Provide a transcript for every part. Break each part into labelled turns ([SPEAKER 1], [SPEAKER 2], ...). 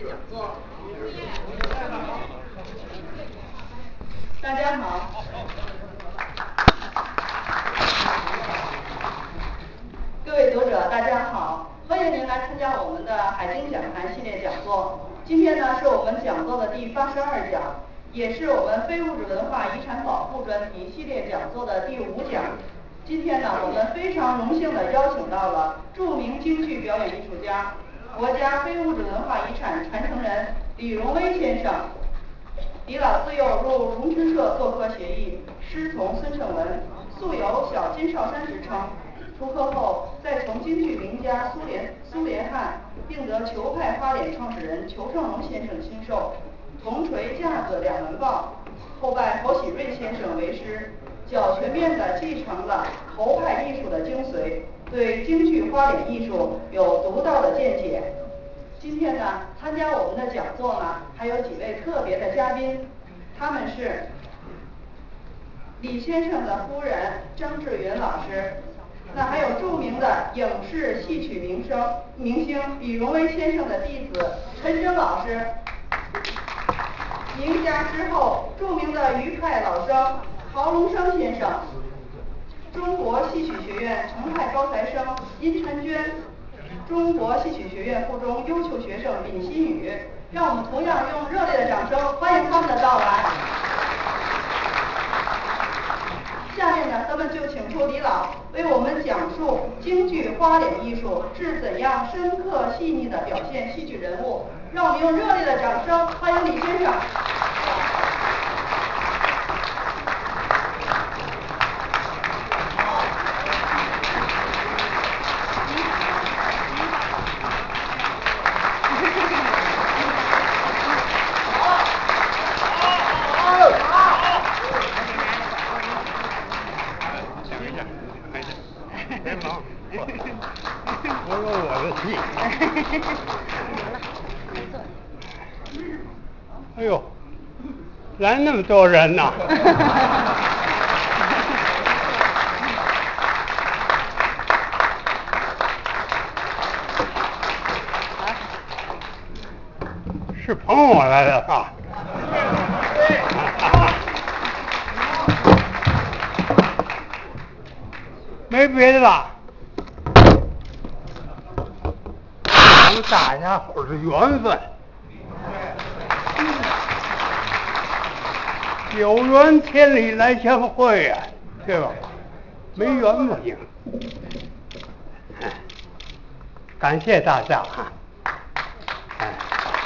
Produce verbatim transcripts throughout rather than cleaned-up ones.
[SPEAKER 1] 列讲座。大家好，各位读者，大家好，欢迎您来参加我们的海经讲坛系列讲座。今天呢，是我们讲座的第八十二讲，也是我们非物质文化遗产保护专题系列讲座的第五讲。今天呢，我们非常荣幸地邀请到了著名京剧表演艺术家、国家非物质文化遗产传承人李荣威先生。李老自幼入荣春社做科学艺，师从孙胜文，素有小金少山之称。出科后，再从京剧名家苏联苏联汉，并得裘派花脸创始人裘盛戎先生亲授，铜锤架子两门报。后拜侯喜瑞先生为师，较全面地继承了侯派艺术的精髓，对京剧花脸艺术有独到的见解。今天呢，参加我们的讲座呢，还有几位特别的嘉宾，他们是李先生的夫人张志云老师，那还有著名的影视戏曲名声明星李荣威先生的弟子陈真老师，名家之后著名的余派老生郝龙生先生，中国戏曲学院程派高材生殷婵娟，中国戏曲学院附中优秀学生闵新宇，让我们同样用热烈的掌声欢迎他们的到来。下面呢，咱们就请出李老为我们讲述京剧花脸艺术是怎样深刻细腻地表现戏剧人物，让我们用热烈的掌声欢迎李先生。
[SPEAKER 2] 哎呦，来那么多人呐！是捧我来的吧？没别的吧？咱们大家伙是缘分。有缘千里来相会呀、啊，对吧？没缘不行。感谢大家啊！哎，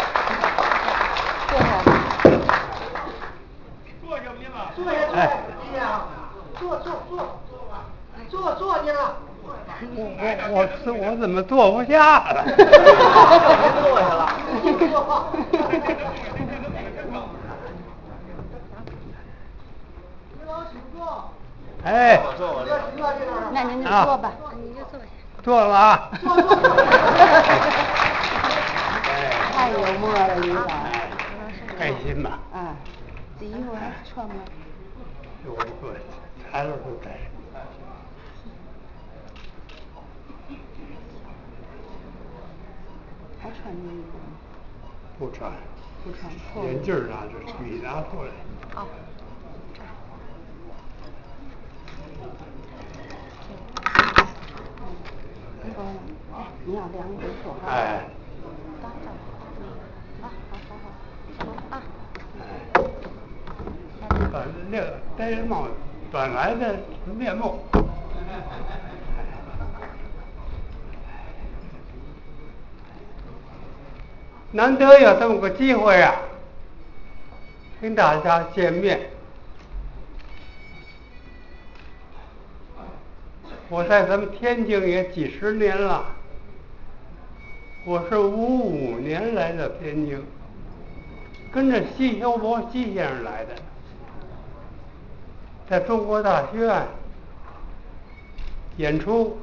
[SPEAKER 3] 坐下去吧，
[SPEAKER 4] 坐下，坐下，哎呀，坐坐坐坐坐去了。
[SPEAKER 2] 我我我我怎么坐不下了？
[SPEAKER 4] 坐下了，坐。
[SPEAKER 2] 哎，
[SPEAKER 5] 那您就坐吧，
[SPEAKER 2] 啊、
[SPEAKER 5] 你就坐下。
[SPEAKER 2] 坐了啊！
[SPEAKER 5] 太幽默了，李老。
[SPEAKER 2] 开心吧？
[SPEAKER 5] 啊，这衣服还穿吗？
[SPEAKER 2] 我我材料都带。
[SPEAKER 5] 还穿这衣服吗？
[SPEAKER 2] 不穿。
[SPEAKER 5] 不穿。
[SPEAKER 2] 眼镜拿着，笔拿出来。
[SPEAKER 5] 哦。哎，你要量一会说话。
[SPEAKER 2] 哎。
[SPEAKER 5] 打招呼。啊，好好好，啊。
[SPEAKER 2] 哎。把那个戴着帽子，本来的面目。难得有这么个机会啊，跟大家见面。我在咱们天津也几十年了，我是五五年来的天津，跟着西修伯西先生来的，在中国大学院演出，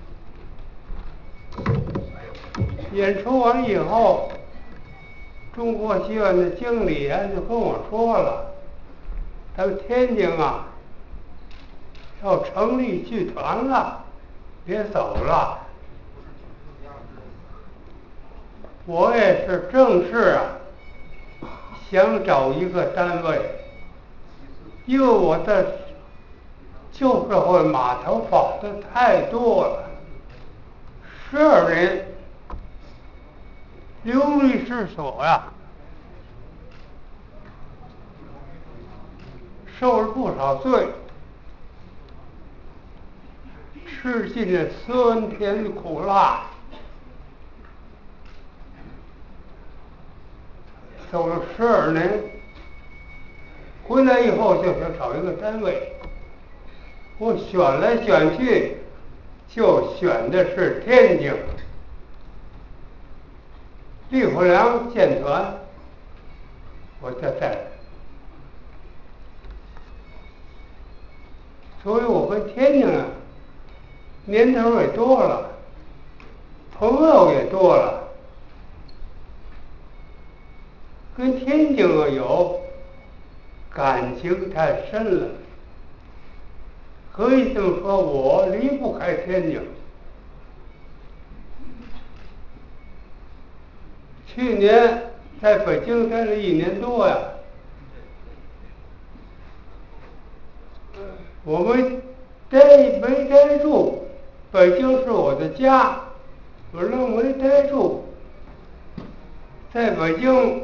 [SPEAKER 2] 演出完以后，中国戏院的经理啊就跟我说了，咱们天津啊要成立剧团了，别走了。 我也是正式啊，想找一个单位，因为我在旧社会码头跑的太多了，十二年流离失所呀、受了不少罪，吃尽了酸甜苦辣，走了十二年，回来以后就想找一个单位，我选来选去，就选的是天津李虎良建团，我就在。所以我跟天津啊，年头也多了，朋友也多了，跟天津啊有感情太深了，可以这么说，我离不开天津。去年在北京待了一年多呀，我没待没待住，北京是我的家，我认没待住，在北京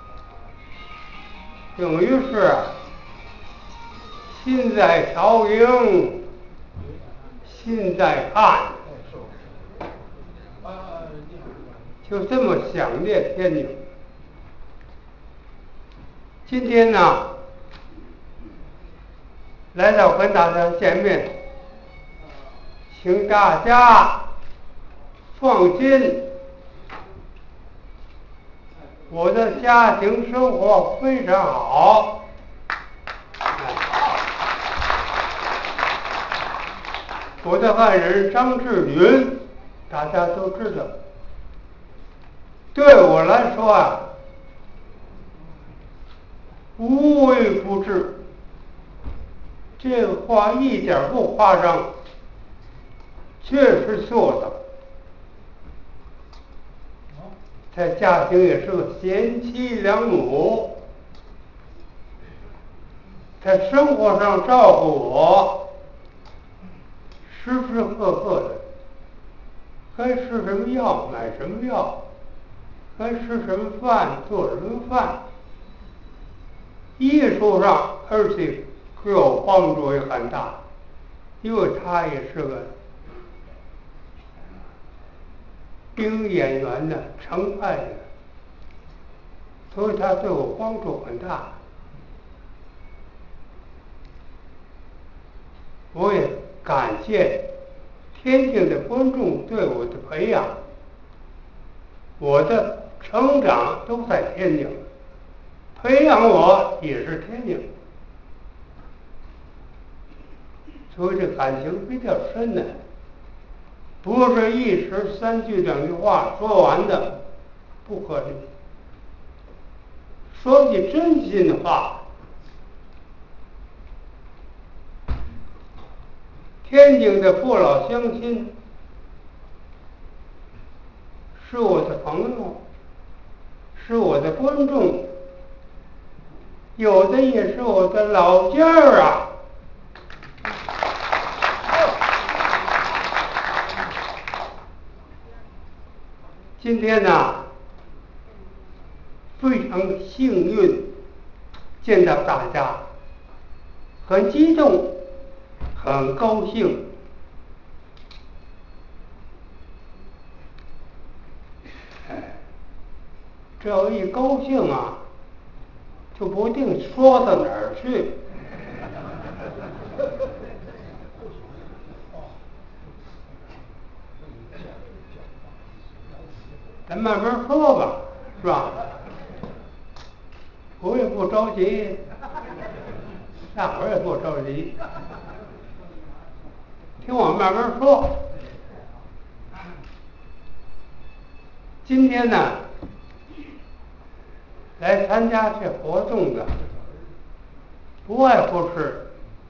[SPEAKER 2] 等于是心在曹营心在汉，就这么想念天津。今天呢，来到跟大家见面，请大家放心，我的家庭生活非常好。我的爱人张志云，大家都知道，对我来说啊，无微不至，这话一点不夸张，确实做的。在家庭也是个贤妻良母，在生活上照顾我，时时刻刻的，该吃什么药买什么药，该吃什么饭做什么饭，艺术上而且给我帮助也很大，因为他也是个兵演员的程派的，所以他对我帮助很大。我也感谢天津的观众对我的培养，我的成长都在天津，培养我也是天津，所以这感情比较深的，不是一时三句两句话说完的，不可能。说句真心的话，天津的父老乡亲是我的朋友，是我的观众，有的也是我的老家儿啊。今天呢，非常幸运见到大家，很激动，很高兴。哎，这要一高兴啊，就不定说到哪儿去。咱慢慢说吧，是吧？我也不着急，大伙儿也不着急，听我慢慢说。今天呢，来参加这活动的，不外乎是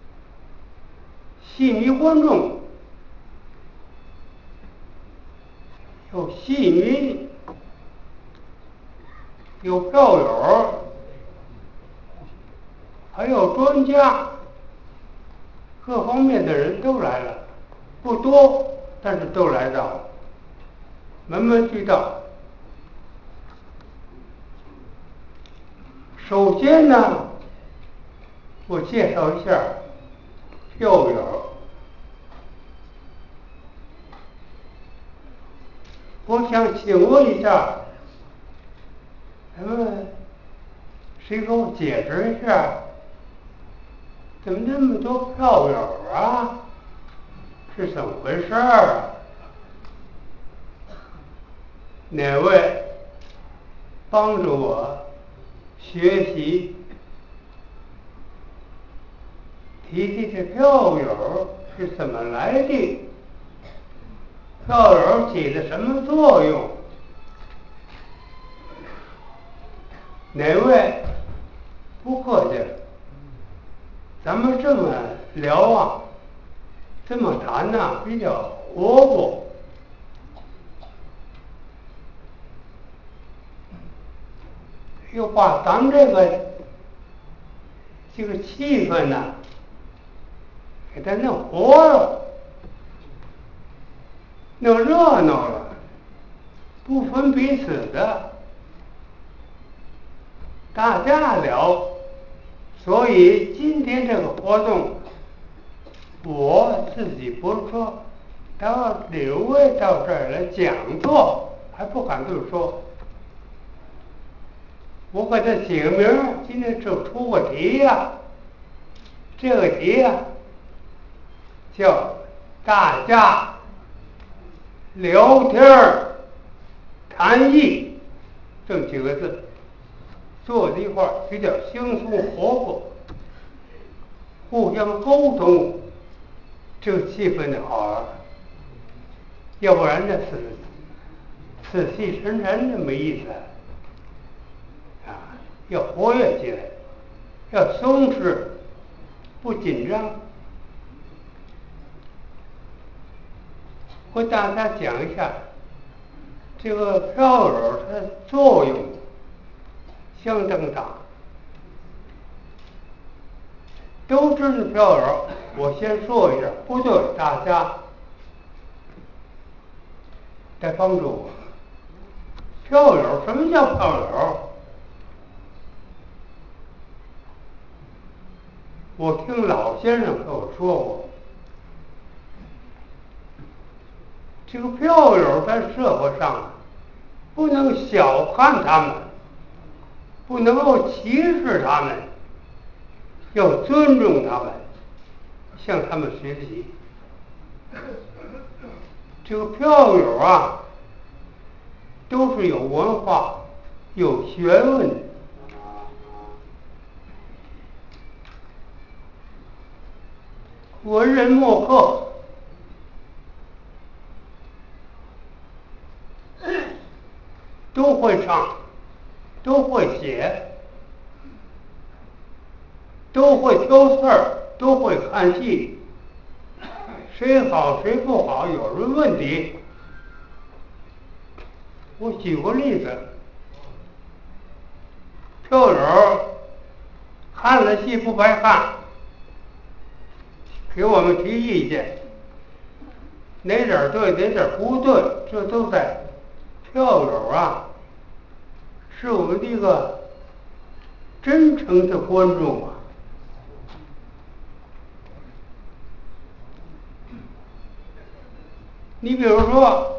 [SPEAKER 2] 戏迷观众，有戏迷， 有票友，还有专家，各方面的人都来了，不多，但是都来到了，门门俱到。首先呢，我介绍一下票友。我想请问一下，咱们谁给我解释一下，怎么那么多票友啊？是怎么回事儿啊？哪位帮助我学习，提提这票友是怎么来的？票友起的什么作用？哪位？不客气，咱们这么聊啊，这么谈呐、啊，比较活泼。又把咱们这个这个气氛呐、啊，给它弄活了，弄热闹了，不分彼此的，大家聊。所以今天这个活动，我自己不是说到刘卫到这儿来讲座，还不敢这么说。我给他起个名儿，今天就出个题呀、啊，这个题呀、啊、叫大家聊天儿谈艺，这几个字坐在一块儿比较轻松活泼，互相沟通，这个气氛就好了。要不然这死死气沉沉的没意思啊，要活跃起来，要松弛，不紧张。我给大家讲一下这个票友它的作用相当大。都知道票友，我先说一下，不对，大家来帮助我。票友，什么叫票友？我听老先生跟我说过，这个票友在社会上不能小看他们，不能够歧视他们，要尊重他们，向他们学习。这个票友啊，都是有文化、有学问的。文人墨客，都会唱，都会写，都会挑刺儿，都会看戏。谁好谁不好，有什么问题？我举个例子，票友看了戏不白看，给我们提意见，哪点儿对哪点儿不对，这都在票友啊，是我们的一个真诚的观众啊。你比如说，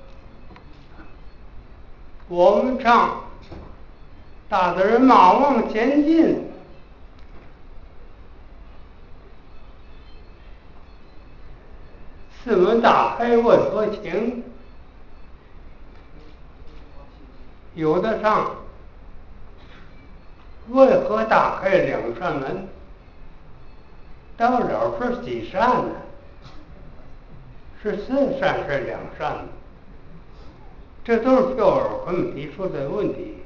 [SPEAKER 2] 我们唱大的人马往前进，四门打开问何情，有的唱为何打开两扇门，到了是几扇呢？是四扇是两扇呢？这都是票友给我们提出的问题。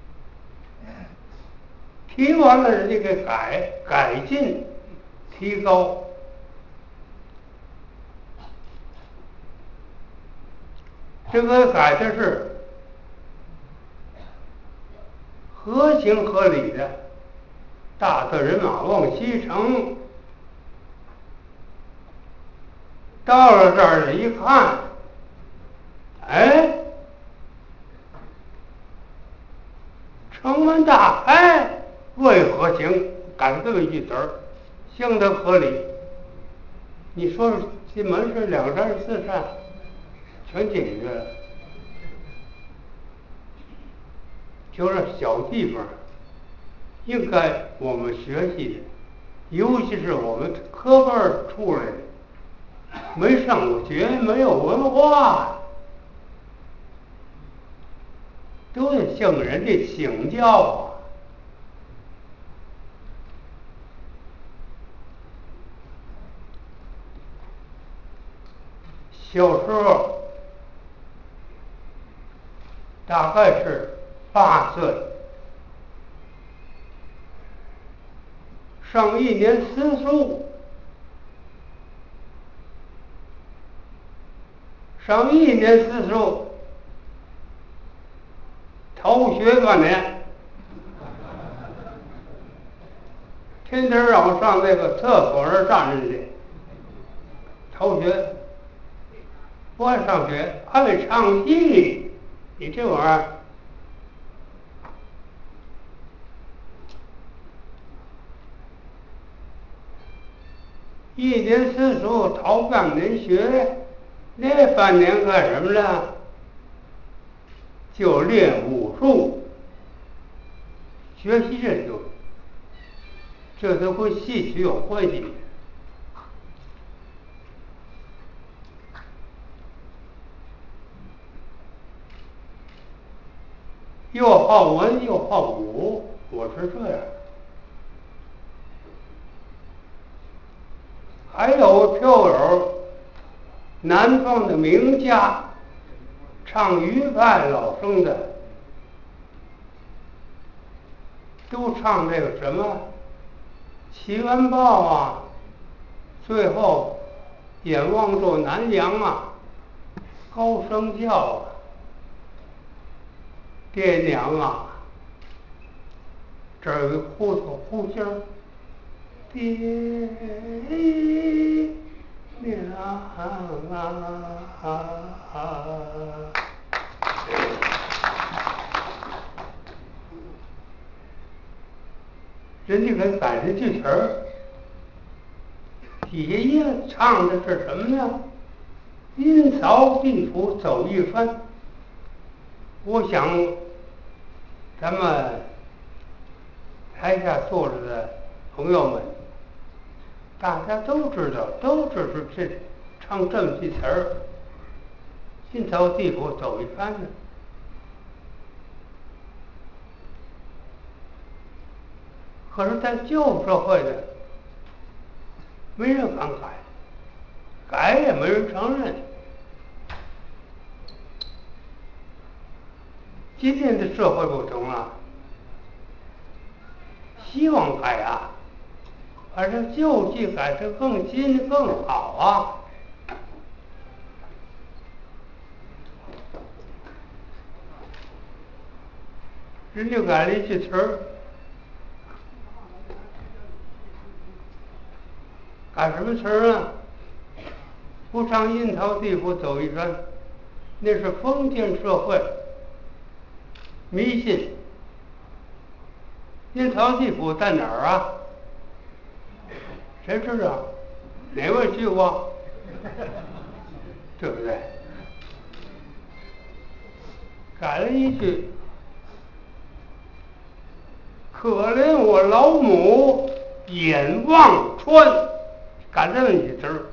[SPEAKER 2] 提完了人家给改改进提高。这个改的是合情合理的，大策人马往西城。到了这儿一看，哎，城门大开，为何行？赶这么一句词儿，相当合理。你说这门是两扇四扇，全解决了。就是小地方，应该我们学习的，尤其是我们科班出来的，没上过学，没有文化，都得向人家请教啊。小时候大概是八岁，上一年私塾，上一年私塾，逃学半年，天天让我上那个厕所那儿站着去，逃学。不爱上学，爱唱戏，你这玩意儿，一年私塾逃半年学，那半年干什么呢？就练武术，学习这就，这都跟戏曲有关系。又好文又好武，我是这样。还有票友，南方的名家，唱豫派老生的，都唱这个什么《奇缘报》啊，最后演望州南阳啊，高声教啊，爹娘啊，这儿有个呼头呼心儿，爹娘啊，人家给改成句词儿，底下一唱的是什么呢？阴曹地府走一番。我想咱们台下坐着的朋友们，大家都知道，都知道这唱这么句词儿，阴曹地府走一番呢。可是，在旧社会的，没人敢改，改也没人承认。今天的社会不同了，希望改啊，而这旧剧改得更新更好啊。人家改了一句词儿，改什么词儿呢？不上阴曹地府走一番，那是封建社会。迷信，阴曹地府在哪儿啊？谁知道？哪位去过？对不对？改了一句，可怜我老母眼望穿，改这么一句词儿。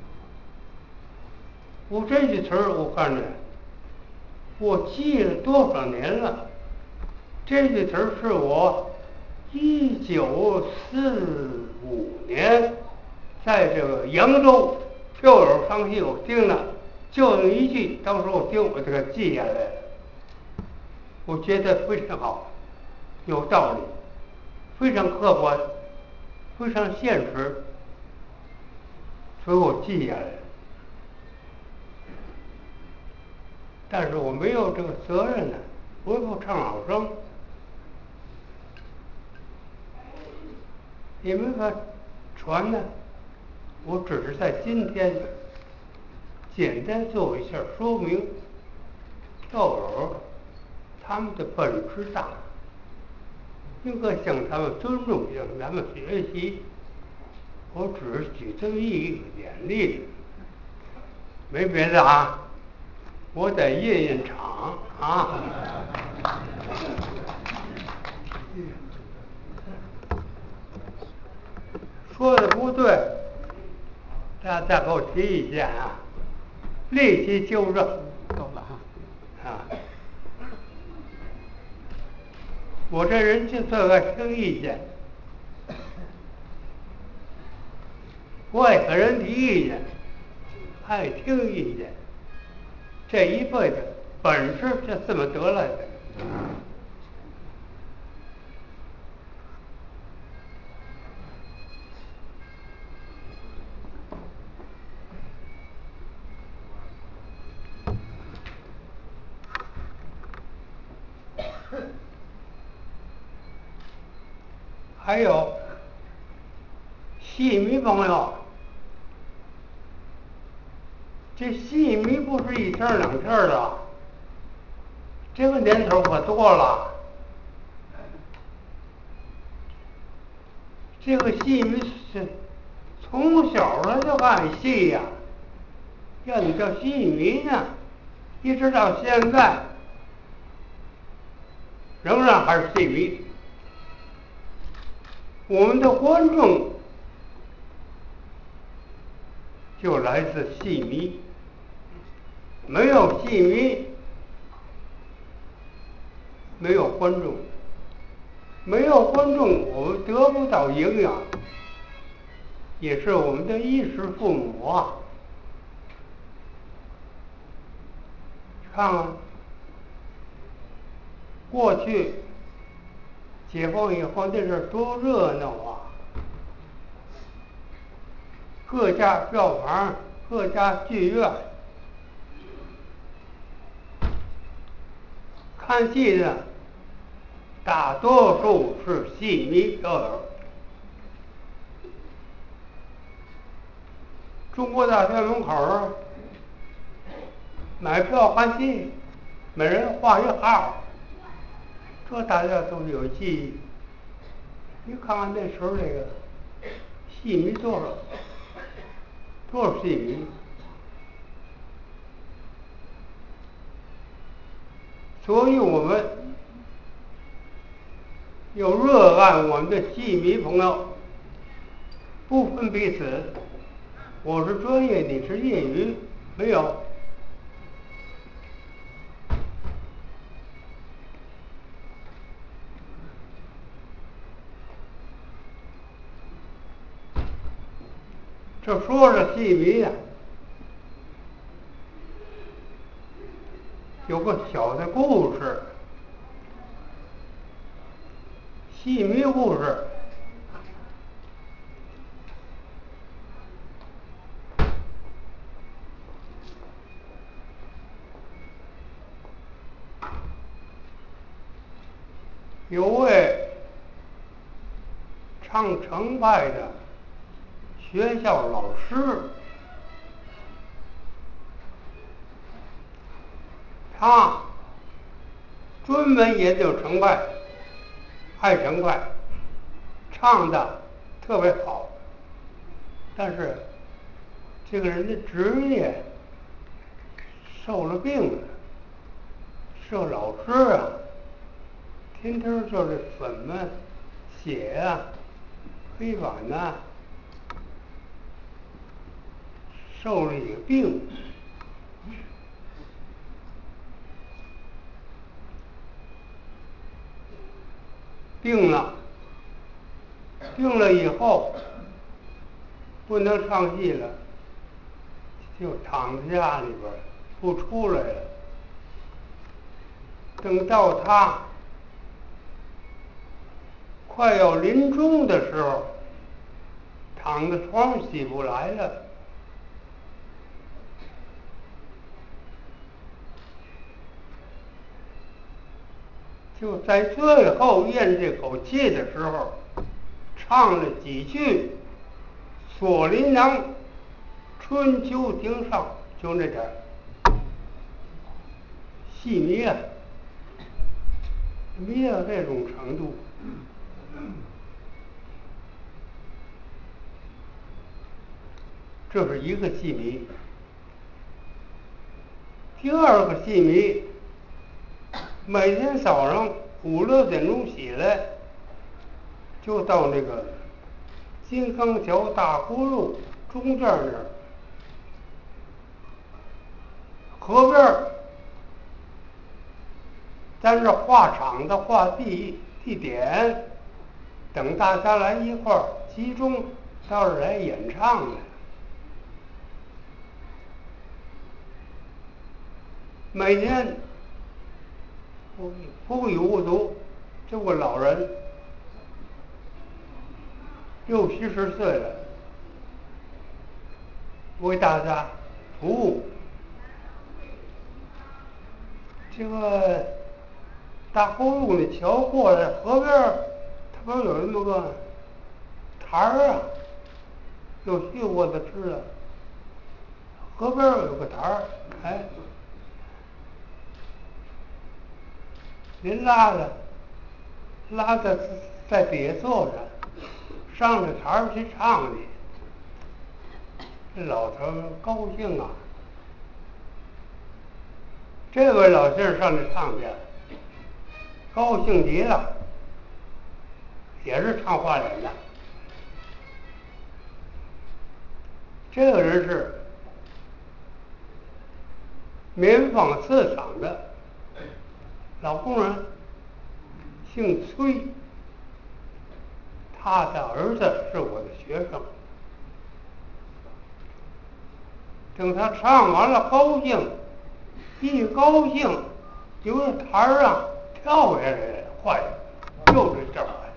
[SPEAKER 2] 我这句词儿，我告诉你，我记了多少年了？这句词儿是我一九四五年在这个扬州票友上戏，我听了就那一句，当时我听我这个记下来了，我觉得非常好，有道理，非常客观，非常现实，所以我记下来了。但是我没有这个责任呢，我也不唱老生， 你们可传呢？我只是在今天简单做一下说明，跳友他们的本事大，应该向他们尊重，向他们学习。我只是举这么一个点例子，没别的啊。我得印印场啊。说的不对，大家再给我提意见啊，立即纠正。
[SPEAKER 3] 够了哈。
[SPEAKER 2] 啊，我这人就特爱听意见，不爱和人提意见，爱听意见。这一辈子本事就这么得来的。还有戏迷朋友，这戏迷不是一天两天的，这个年头可多了。这个戏迷是从小他就爱戏呀、要你叫戏迷呢，一直到现在仍然还是戏迷。我们的观众就来自戏迷，没有戏迷，没有观众，没有观众，我们得不到营养，也是我们的衣食父母啊。看看，过去解放以后那阵儿多热闹啊！各家票房，各家剧院，看戏的大多数是戏迷票友。中国大学门口买票看戏，每人画一号，这大家都有记忆。你看看那时候这个戏迷多少，多少戏迷。所以我们有热爱我们的戏迷朋友，不分彼此，我是专业，你是业余，没有。这说着戏迷呀、有个小的故事，戏迷故事。有位唱程派的学校老师，他专门研究程派，爱程派，唱的特别好。但是这个人的职业受了病了，是个老师啊，天天就是粉嘛、血啊、黑板呐、受了一个病。病了，病了以后不能唱戏了，就躺在家里边不出来了。等到他快要临终的时候，躺在床上起不来了，就在最后咽这口气的时候， 唱了几句锁麟囊，春秋庭上，就那点儿细迷啊，迷到这种程度。这是一个戏迷。第二个戏迷，每天早上五六点钟起来，就到那个金刚桥大沽路中间那儿，河边儿，在这画场子画地地点，等大家来一块儿集中到这儿来演唱来。每天不不语无足，这个老人六七十岁了，为大家服务。这个大沽路那桥过来，河边儿，它不是有那么个台儿啊？有去过的知道，河边儿有个台儿，哎。您拉着，拉着在底下坐着，上这台儿去唱去。这老头儿高兴啊！这位老先生上这唱去，高兴极了，也是唱花脸的。这个人是棉纺刺厂的。老工人姓崔，他的儿子是我的学生。等他唱完了，高兴，一高兴，由着台儿上跳下来了，坏了，就这事儿坏了，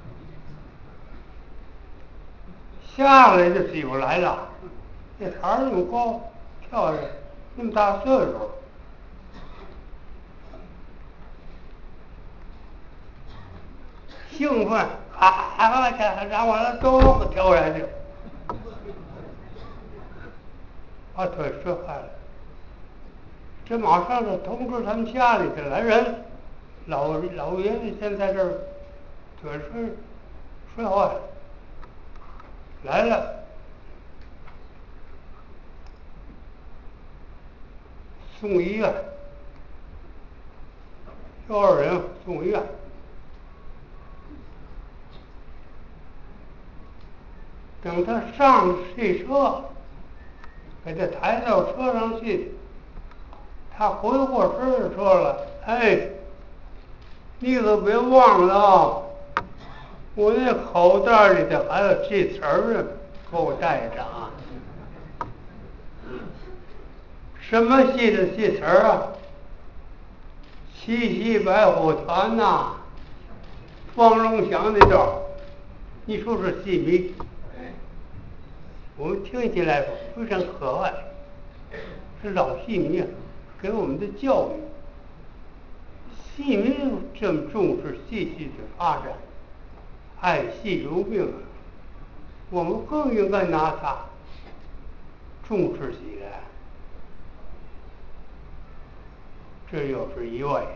[SPEAKER 2] 下来就起不来了。这台儿那么高，跳下来那么大岁数。兴奋啊！去，让我来都跳下去，把腿摔坏了。这马上就通知他们家里的来人，老老爷子先在这儿腿摔摔坏了，来了，送医院，幼儿园送医院。等他上汽车，给他抬到车上去，他回过身就说了：“哎，你可别忘了啊，我那口袋里头还有戏词儿呢，给我带着啊。”什么戏的戏词儿啊？七夕白虎团呐，方荣祥那段，你说是戏迷？我们听起来非常可爱，是老戏迷啊给我们的教育。戏迷这么重视戏剧的发展，爱戏如命啊，我们更应该拿它重视起来。这又是一位，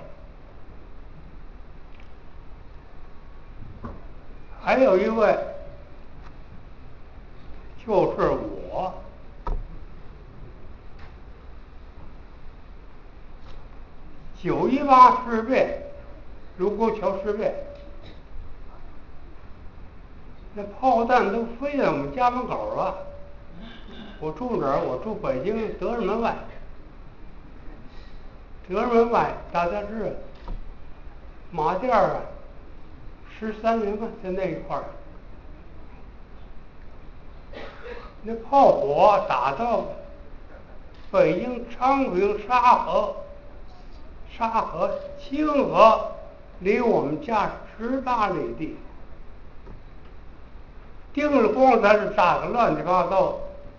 [SPEAKER 2] 还有一位。就是我，九一八事变，卢沟桥事变，那炮弹都飞在我们家门口了。我住哪儿？我住北京德胜门外。德胜门外大家知道，马甸儿啊，十三人嘛，在那一块儿。那炮火打到北京昌平沙河，沙河清河离我们家十八里地，叮了咣咱是炸个乱七八糟，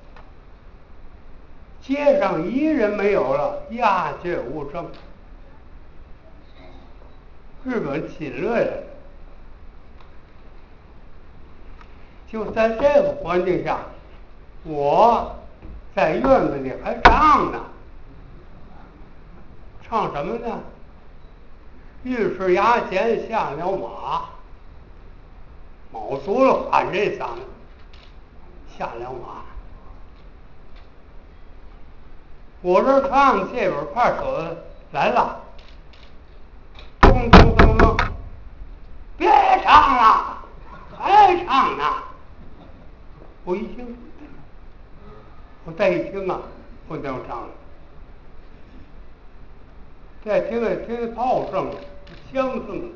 [SPEAKER 2] 街上一人没有了，鸦雀无声。日本侵略了， 就在这个环境下，我在院子里还唱呢，唱什么呢？御史衙前下了马，卯足了喊这嗓子，下了马。我这唱，这边派手来了，咚咚咚咚，别唱了，还唱呢！我一听，我再一听啊，不能唱了。再听了听炮声、枪声，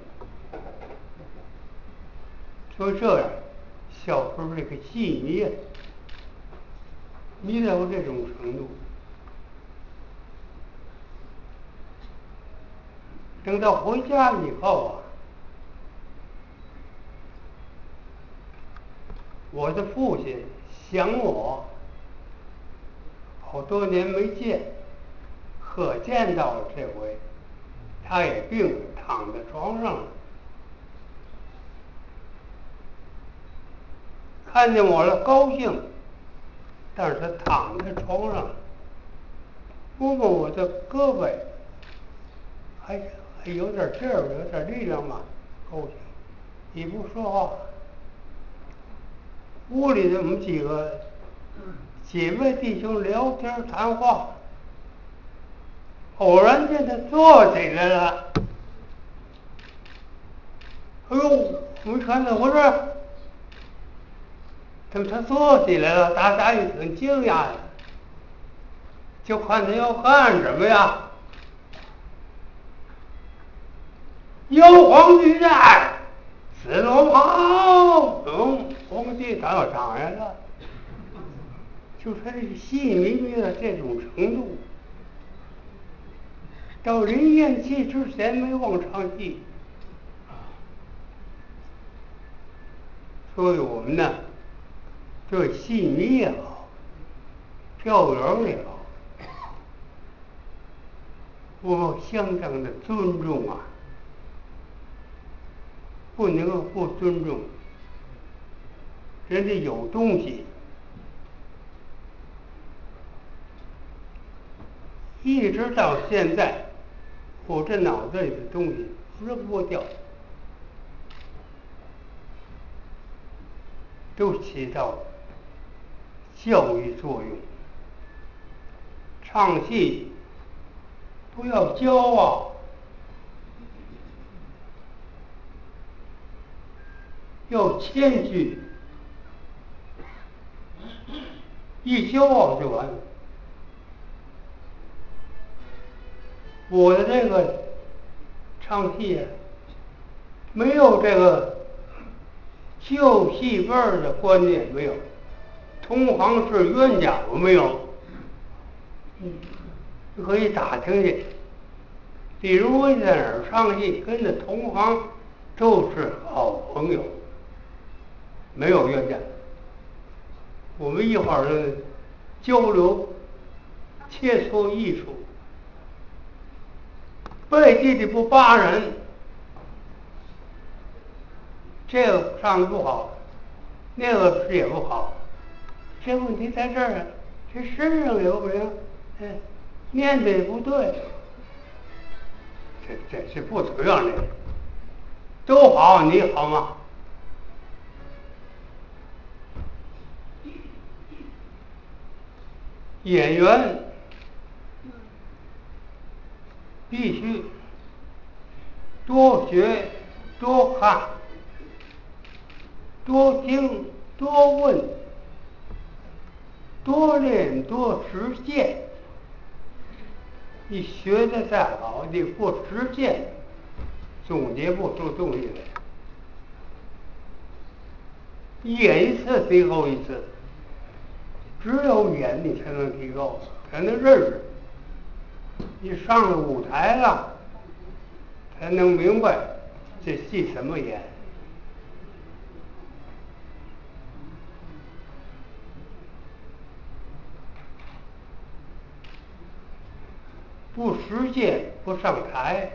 [SPEAKER 2] 就这样，小时候这个戏迷啊，迷到这种程度。等到回家以后啊，我的父亲想我，好多年没见，可见到了这回，他也病了，躺在床上了。看见我了高兴，但是他躺在床上，摸摸我的胳膊，还还有点劲儿，有点力量吧，高兴。也不说话。屋里的我们几个姐妹弟兄聊天谈话，偶然间他坐起来了。哎呦，我没看怎么回事？等他坐起来了，大家也挺惊讶的，就看他要干什么呀？妖皇巨在，紫罗袍，嗯，皇帝他要上来了。就他这个戏迷迷到这种程度，到临咽气之前没忘唱戏。所以我们呢，对戏迷也好，票员也好，我们相当的尊重啊，不能够不尊重。人家有东西，一直到现在，我这脑子里的东西扔不掉，都起到教育作用。唱戏不要骄傲，要谦虚，一骄傲就完了。我的这个唱戏啊，没有这个旧戏辈儿的观念，没有，同行是冤家，我没有。嗯，可以打听去。比如我在哪儿唱戏，跟着同行都是好朋友，没有冤家。我们一会儿交流，切磋艺术，背地里不扒人。这个唱的不好，那个是也不好，这问题在这儿啊，这身上有人，哎，念的也不对，这这是不同样的，都好，你好吗？演员必须多学、多看、多听、多问、多练、多实践。你学的再好，你不实践，总结不出东西来。演一次最后一次，只有演你才能提高，才能认识。你上了舞台了，才能明白这戏怎么演。不实践，不上台，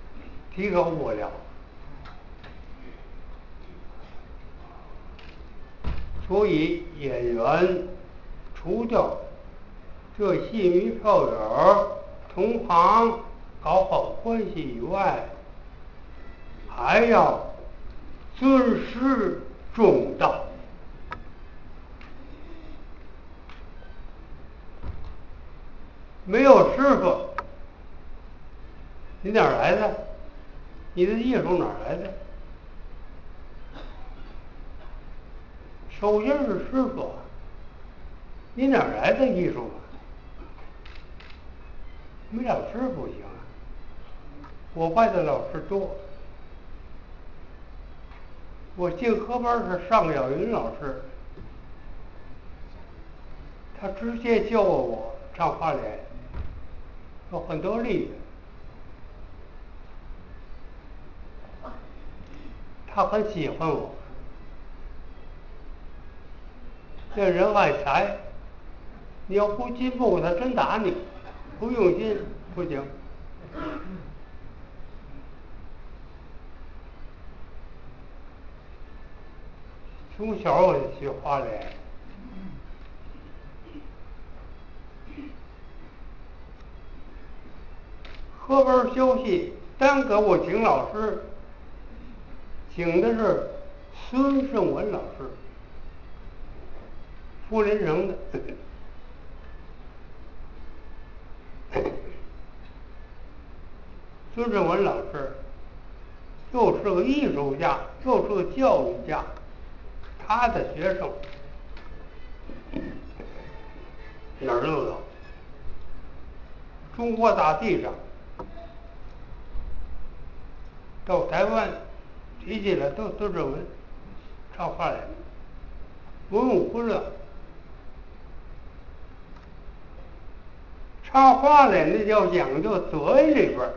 [SPEAKER 2] 提高不了。 所以演员除掉这戏迷票友同行搞好关系以外，还要尊师重道。没有师傅，你哪儿来的？你的艺术哪儿来的？首先是师傅，你哪儿来的艺术啊？没老师不行啊。我拜的老师多，我进科班是尚小云老师，他直接教我唱花脸，有很多例子。他很喜欢我，这人爱财，你要不进步，他真打你；不用心，不行。从小我就学花脸，科班消息单给我请老师，请的是孙胜文老师，福林城的。孙胜文老师又是个艺术家，又是个教育家，他的学生哪儿都有。中国大地上，到台湾提起来都孙胜文唱花脸，文武不热。唱花脸那叫讲究嘴里边儿，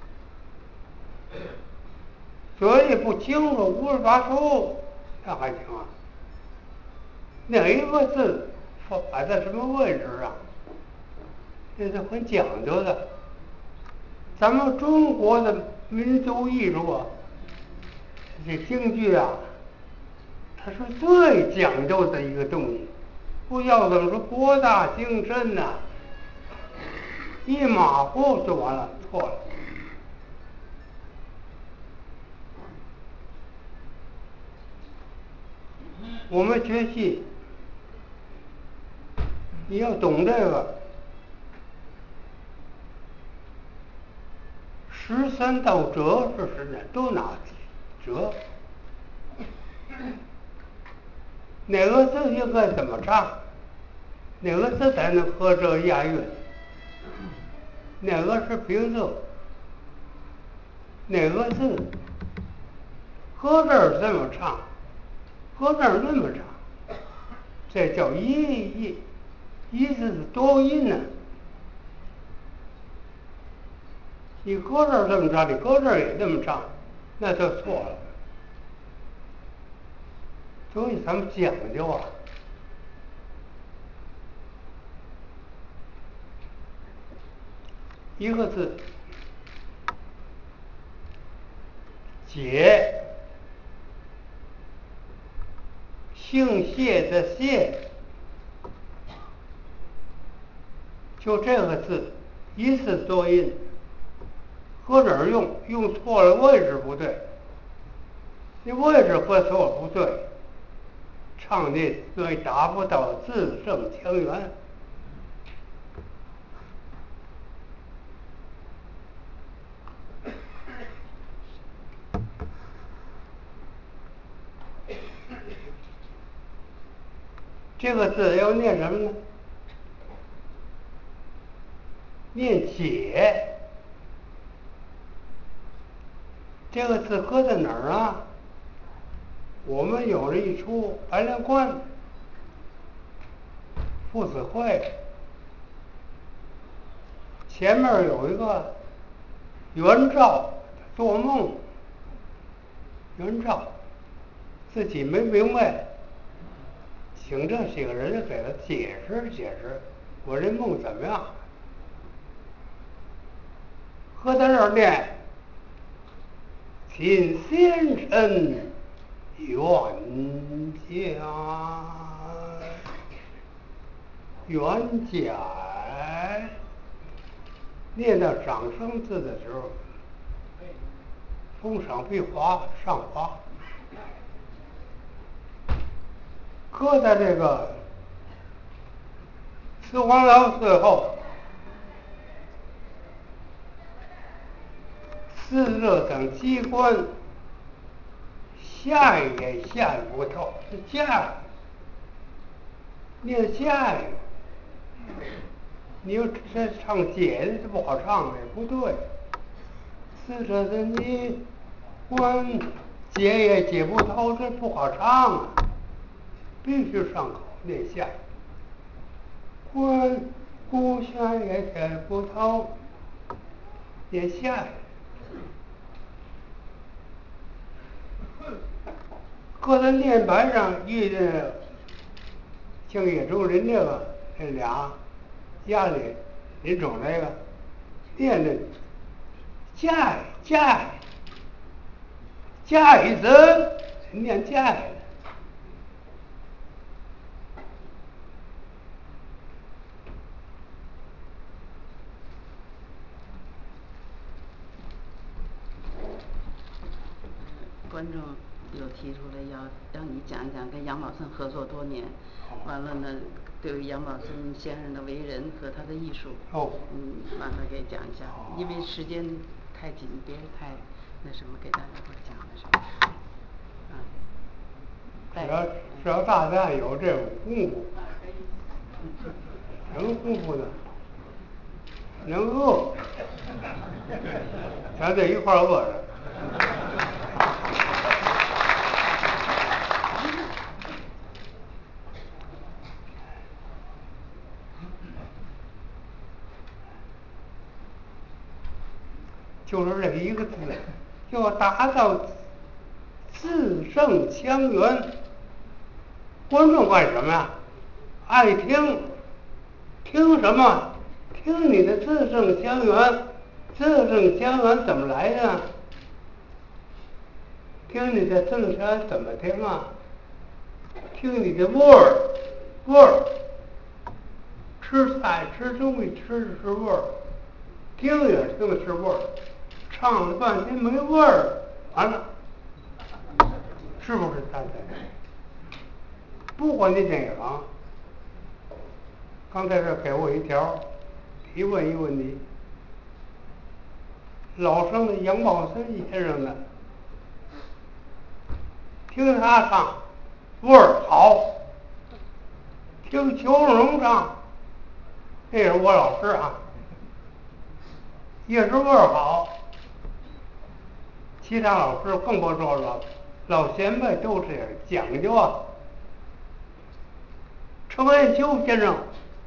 [SPEAKER 2] 嘴里不清楚无法出，那还行啊。哪一个字摆在什么位置上，这是很讲究的。咱们中国的民族艺术啊，这京剧啊，它是最讲究的一个东西。不要怎么说博大精深呐、啊，一马虎就完了，错了。我们学戏，你要懂这个十三道折是什么？都拿折，哪个字应该怎么唱？哪个字才能和这押韵？哪个是平仄？哪个字搁这儿这么唱，搁那儿那么唱？这叫一一一字是多音呢、啊。你搁这儿这么唱，你搁这儿也这么唱，那就错了。所以咱们讲究啊，一个字解，姓谢的谢，就这个字一字多音，搁哪儿用？用错了位置不对，你位置搁错不对，唱的所以达不到字正腔圆。这个字要念什么呢？念解。这个字搁在哪儿啊？我们有了一出白莲观父子会，前面有一个元照做梦，元照自己没明白，请这几个人给他解释解释，我这梦怎么样？搁在这儿念，请先生冤家冤家，念到掌声字的时候，风上飞花上花，搁在这个慈皇庙最后，四热等机关下也下不透，是下念下呀，你又这唱解的，这不好唱的，不对。四热等机关解也解不透，这不好唱啊，必须上口念下。关孤下也解不透，念下。搁在念板上遇见像野猪人这个这俩家里人种那个念的加加加一声，念加的。
[SPEAKER 3] 观众又提出来要让你讲一讲跟杨宝森合作多年，完了呢，对于杨宝森先生的为人和他的艺术，
[SPEAKER 2] 哦，
[SPEAKER 3] 嗯，完了给讲一下，因为时间太紧，别太那什么，给大家伙讲的是吧？啊，
[SPEAKER 2] 只要只要大家有这种功夫，什么功夫呢？能饿，咱在一块儿饿着。就是这一个字，要达到字正腔圆。观众干什么呀？爱听，听什么？听你的字正腔圆。字正腔圆怎么来的？听你的正腔圆怎么听啊？听你的味儿，味儿。吃菜吃东西吃的是味儿，听也听的是味儿。唱了半天没味儿，完了，是不是大家？不管你哪行，刚才这给我一条，提问一问题。老生的杨宝森先生的，听他唱，味儿好；听裘荣唱，这是我老师啊，也是味儿好。其他老师更不说了，老前辈都是讲究啊。程砚秋先生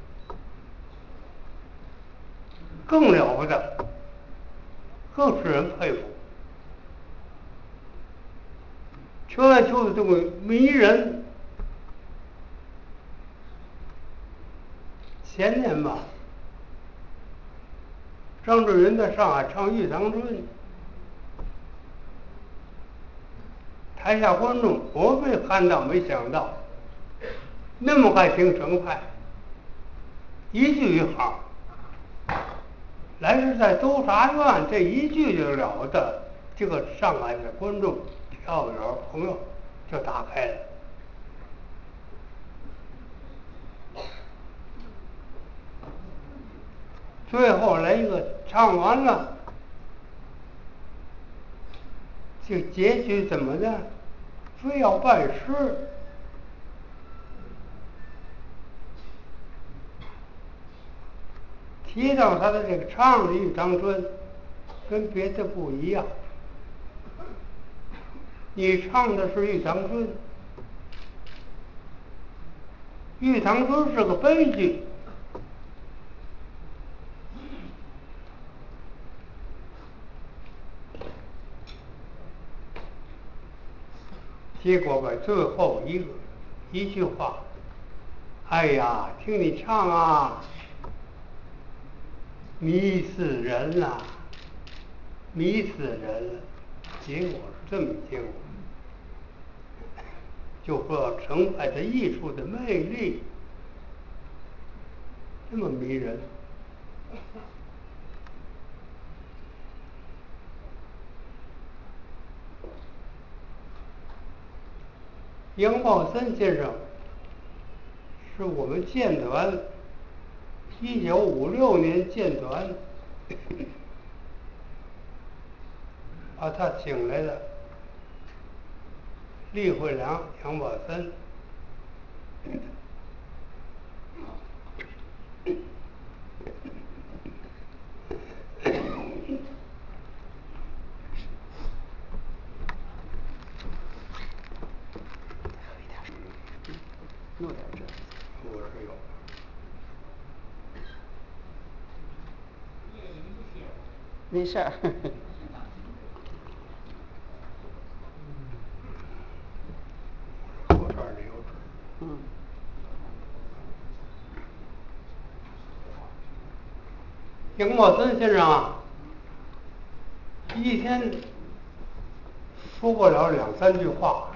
[SPEAKER 2] 更了不得，更使人佩服。程砚秋的这个迷人，前年吧，张志云在上海唱《玉堂春》。台下观众，我没看到，没想到，那么爱听程派，一句一行，来是在都察院，这一句就了得，这个上海的观众、票友、朋友就打开了。最后来一个唱完了，这结局怎么的？非要拜师，提到他的这个唱的《玉堂春》，跟别的不一样。你唱的是《玉堂春》，《玉堂春》是个悲剧。结果吧，最后一个一句话，哎呀，听你唱啊，迷死人了，迷死人了。结果是这么结果。 就说程派的艺术的魅力这么迷人。杨宝森先生是我们建团一九五六年建团把他请来的，李慧良、杨宝森。
[SPEAKER 3] 弄点这，
[SPEAKER 2] 我是有。
[SPEAKER 3] 没事儿。
[SPEAKER 2] 我这儿里有纸。
[SPEAKER 3] 嗯。
[SPEAKER 2] 杨宝森先生啊，一天说不了两三句话，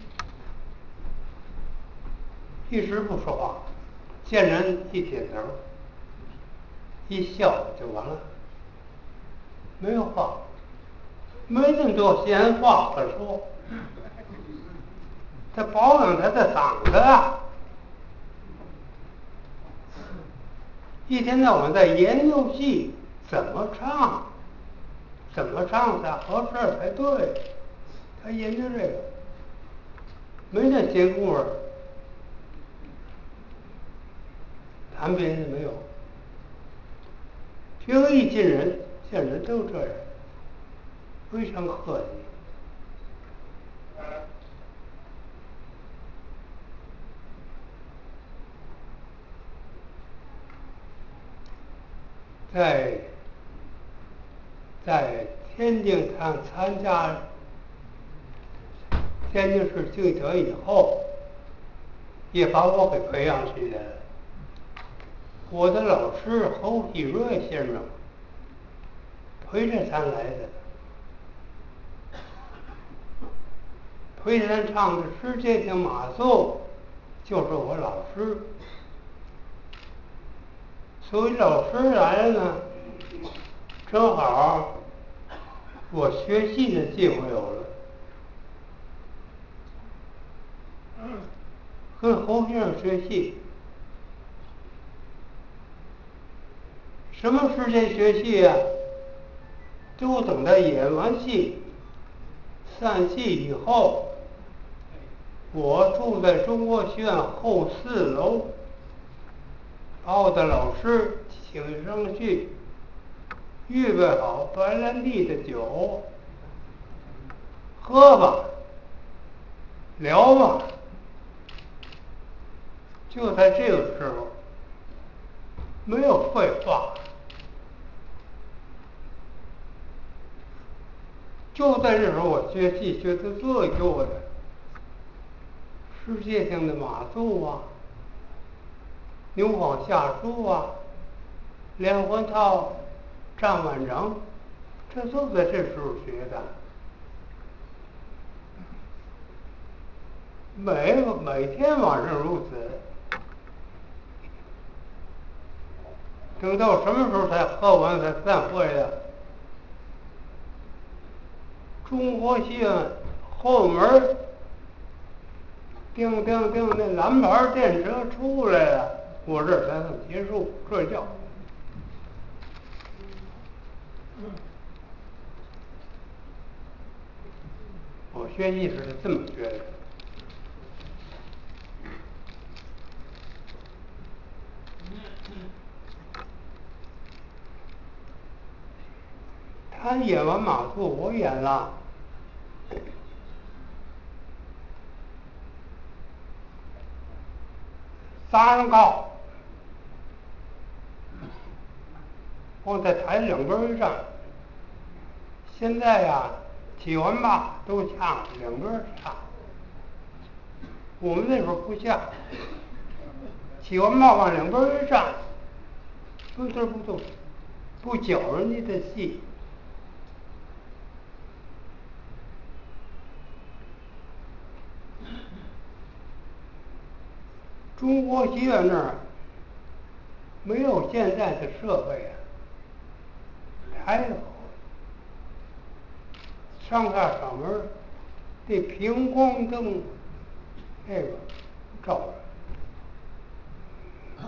[SPEAKER 2] 一直不说话，见人一点头，一笑就完了，没有话，没那么多闲话可说。他保养他的嗓子啊，一天到晚在研究戏怎么唱，怎么唱才合适才对，他研究这个，没那闲工夫谈别的没有。平易近人，见人都这样，非常客气。在在天津参参加天津市竞选以后，也把我给培养起来了。我的老师侯喜瑞先生陪着咱来的，陪着咱唱的《世界性马奏》，就是我老师。所以老师来了呢，正好我学戏的机会有了，跟侯先生学戏。什么时间学戏呀、啊？就等他演完戏散戏以后，我住在中国学院后四楼，把我的老师请上去，预备好白兰地的酒，喝吧，聊吧。就在这个时候，没有废话，就在这时候我学戏学的最多的，世界性的马奏啊，牛黄下书啊，连环套、战万章，这都在这时候学的。每每天晚上如此。等到什么时候才喝完才散会呀？中国戏院后门叮叮叮，那蓝牌电车出来了，我这才能结束睡觉。我学习是这么学的。他演完马谡，我演了。仨人高，我在台两边一站。现在呀，起完吧都唱，两边唱。我们那时候不像，起完吧往两边一站，不动不动，不搅人家的戏。 中国戏院那儿没有现在的设备啊，还有上下嗓门那平光灯，那个照着。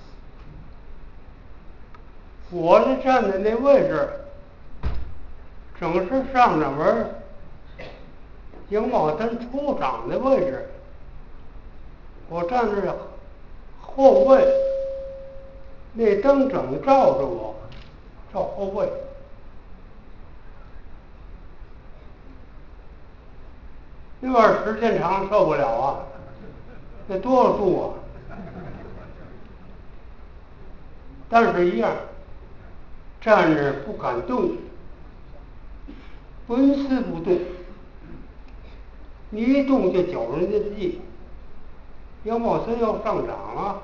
[SPEAKER 2] 我是站在那位置，正是上着门杨宝森出场的位置，我站在后背，那灯整照着我，照后背。那玩意儿时间长受不了啊，那多少度啊？但是一样，站着不敢动，纹丝不动。你一动就搅人家的地。杨宝森要上场了，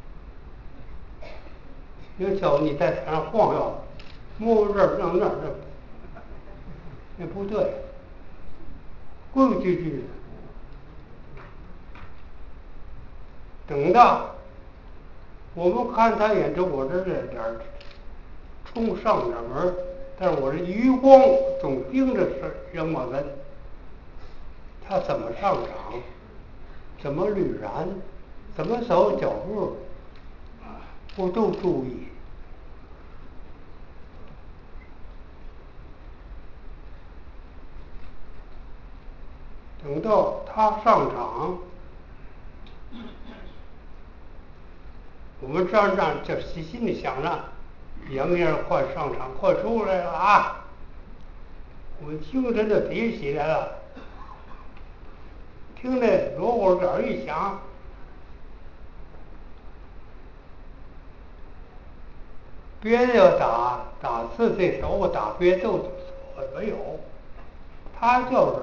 [SPEAKER 2] 你瞧你在台上晃悠，摸这儿弄那儿，这那不对，规规矩矩的。等到我们看他演出，我这这点儿冲上点门，但是我这余光总盯着是杨宝森，他怎么上场，怎么捋然，怎么走脚步，我都注意。等到他上场，我们站站就心里想着，杨先生快上场，快出来了啊！我们精神就提起来了。听那锣鼓点一响，别的要打打四这手，打别的都没有，他就是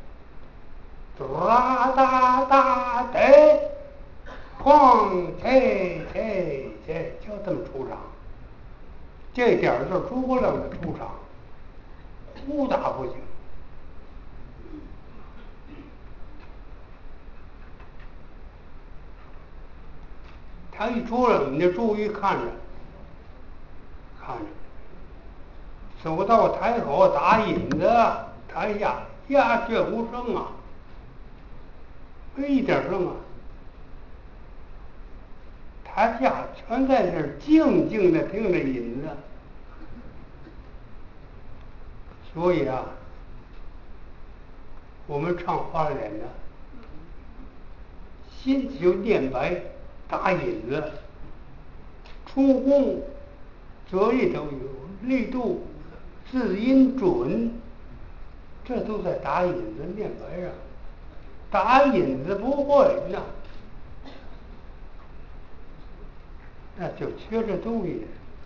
[SPEAKER 2] 哒哒哒得，哐啐啐啐，就这么出场。这点儿就是诸葛亮的出场，呼打不行。他一出来，你就注意看着，看着，走到台口打引子，台下鸦雀无声啊，没一点声啊。台下全在那儿静静的听着引子。所以啊，我们唱花脸的，心里就念白，打引子，出功，嘴里头有力度，字音准，这都在打引子念白上。打引子不会那，那就缺这东西。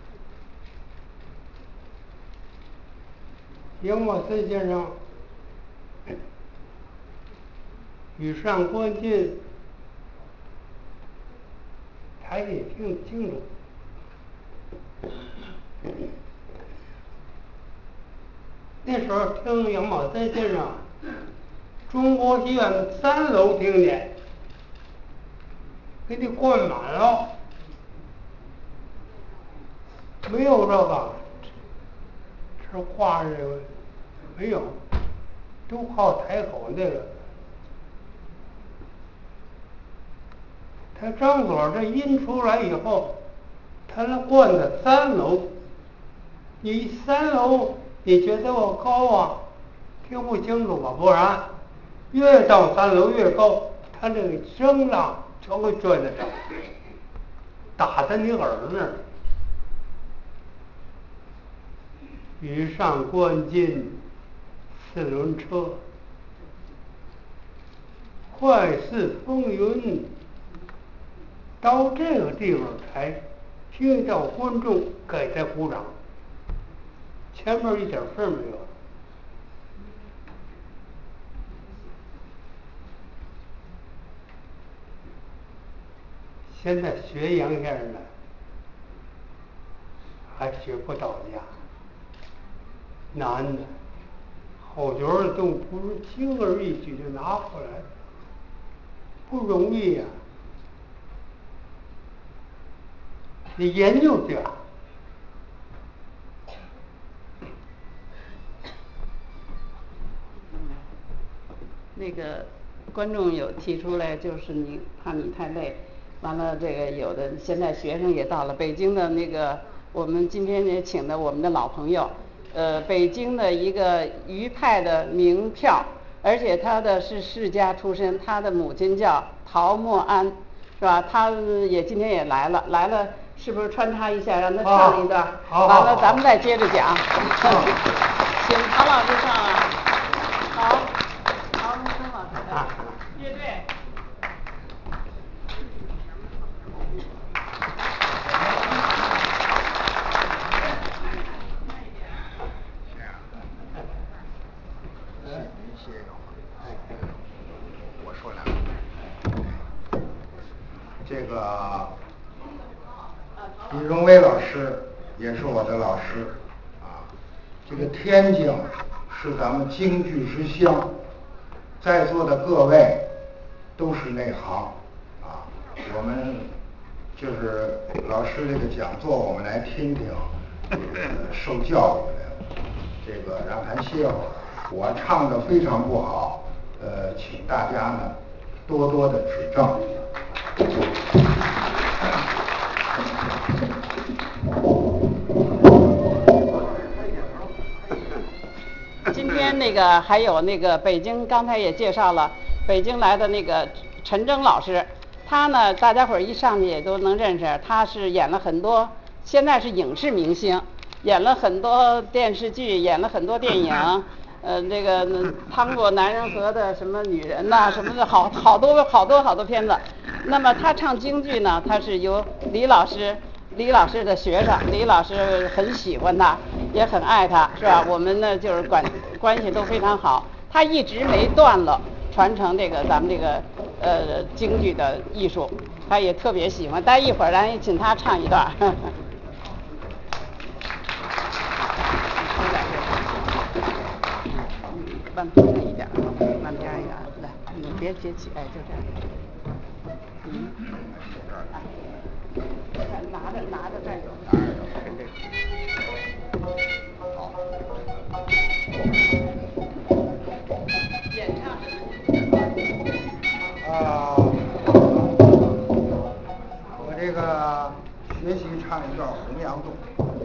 [SPEAKER 2] 杨宝森先生羽扇纶巾，他也听得清楚。那时候听杨宝森先生，中国戏院三楼听见，给你灌满了，没有这个，这话是没有，都靠台口那个。他张嘴这音出来以后，他能灌到三楼。你三楼你觉得我高啊，听不清楚吧？不然越到三楼越高，他这个声浪全会拽得上，打在你耳朵那儿。羽扇纶巾，四轮车，快似风云。到这个地方才听到观众给他鼓掌，前面一点事儿没有。现在学杨先生的还学不到家，难的，后角儿都不是轻而易举就拿回来，不容易呀、啊。 得研究去。
[SPEAKER 3] 那个观众有提出来，就是你怕你太累，完了这个有的现在学生也到了北京的那个，我们今天也请的我们的老朋友，呃，北京的一个余派的名票，而且他的是世家出身，他的母亲叫陶默安，是吧？他也今天也来了，来了是不是穿插一下让他唱一段？
[SPEAKER 2] 好，
[SPEAKER 3] 完了咱们再接着讲。请陶老师上啊。好。乐队。
[SPEAKER 6] 我说两句。这个李荣威老师也是我的老师啊。这个天津是咱们京剧之乡。在座的各位都是内行啊，我们就是老师这个讲座，我们来听听，这个受教育来了。这个让他歇会儿，我唱的非常不好，呃，请大家呢多多的指正。
[SPEAKER 3] 今天那个还有那个北京，刚才也介绍了北京来的那个陈征老师，他呢大家伙儿一上去也都能认识，他是演了很多，现在是影视明星，演了很多电视剧，演了很多电影，呃，这个趟过男人河的什么女人呐、什么的，好好多好多好多片子。那么他唱京剧呢，他是由李老师。李老师的学生，李老师很喜欢他，也很爱他，是吧？我们呢就是关关系都非常好，他一直没断了传承这个咱们这个呃京剧的艺术，他也特别喜欢。待一会儿咱也请他唱一段。呵呵往边上一点，往边上一点，来，你别接起，哎，就这样。嗯。拿着拿着站有。
[SPEAKER 6] 好。
[SPEAKER 3] 演唱什么？
[SPEAKER 6] 啊，我这个学习唱一段《洪阳洞》，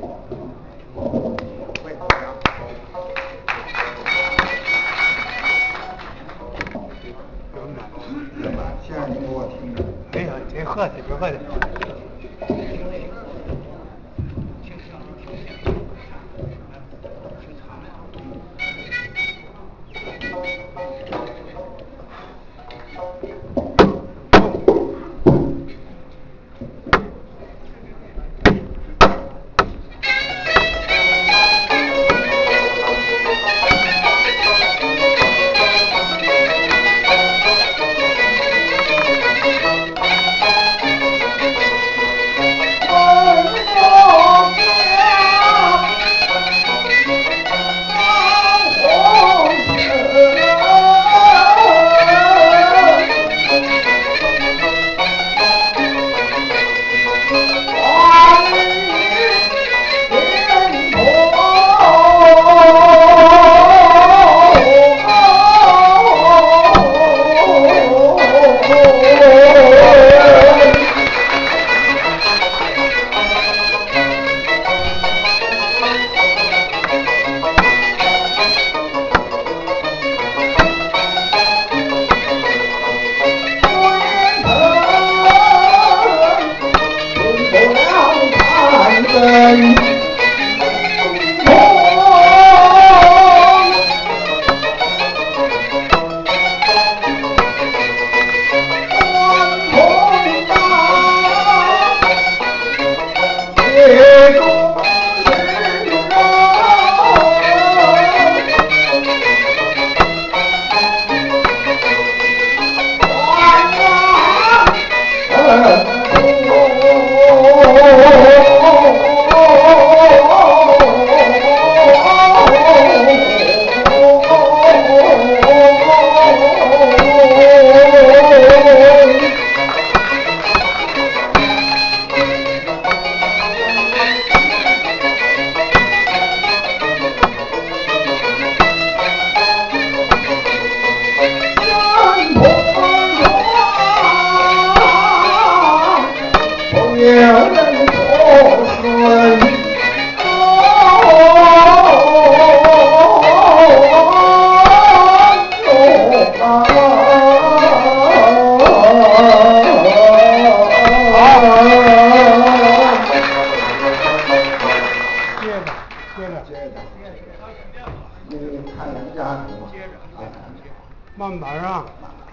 [SPEAKER 6] 为大家。先生，您给我听着。
[SPEAKER 2] 哎呀，别客气，别客气。
[SPEAKER 6] 哦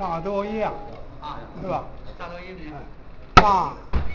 [SPEAKER 2] 差不多一样，
[SPEAKER 1] 啊，
[SPEAKER 2] 是吧？
[SPEAKER 1] 大头一名。
[SPEAKER 2] 啊。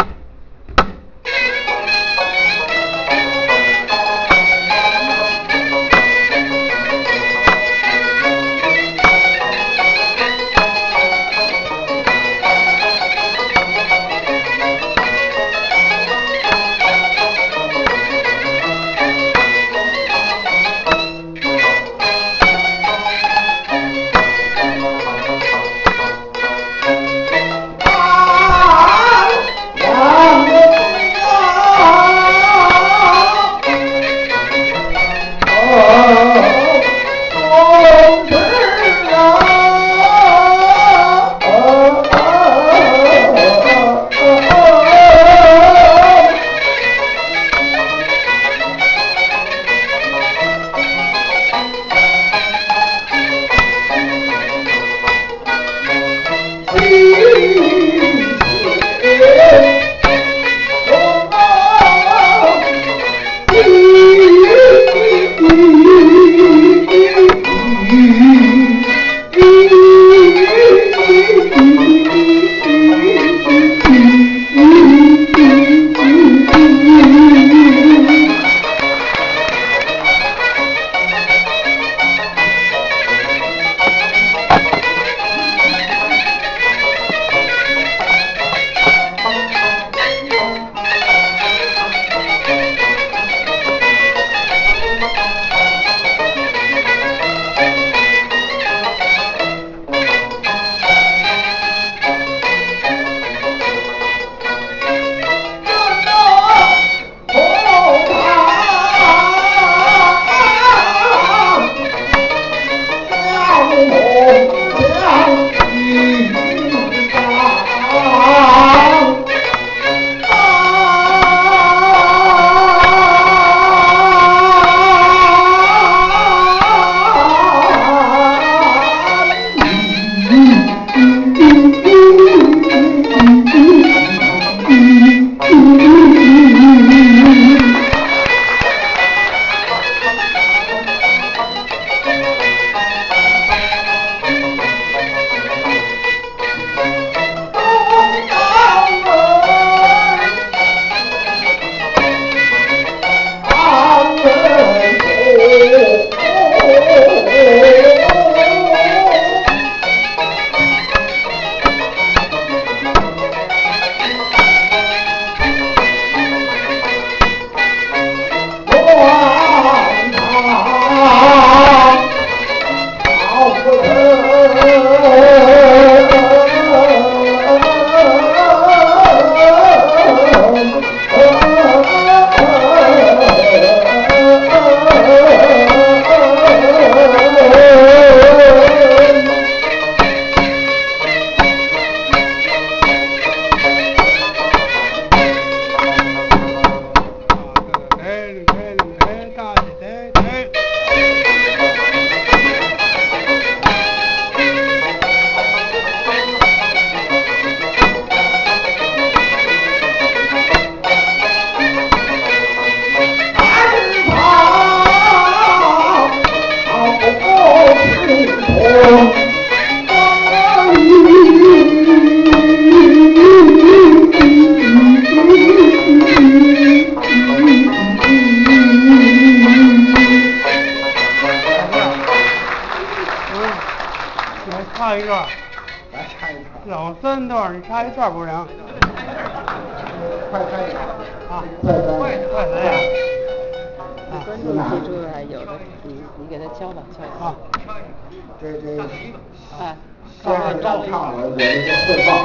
[SPEAKER 2] 唱一段，
[SPEAKER 6] 来唱一段，
[SPEAKER 2] 老三段，你唱一段不行。
[SPEAKER 6] 快开始
[SPEAKER 2] 啊，
[SPEAKER 6] 快开
[SPEAKER 2] 快快来呀！
[SPEAKER 3] 观众记住了，有的你你给他敲吧，敲
[SPEAKER 2] 啊，
[SPEAKER 6] 这这，
[SPEAKER 3] 哎，
[SPEAKER 6] 先生照唱，我我这个汇报。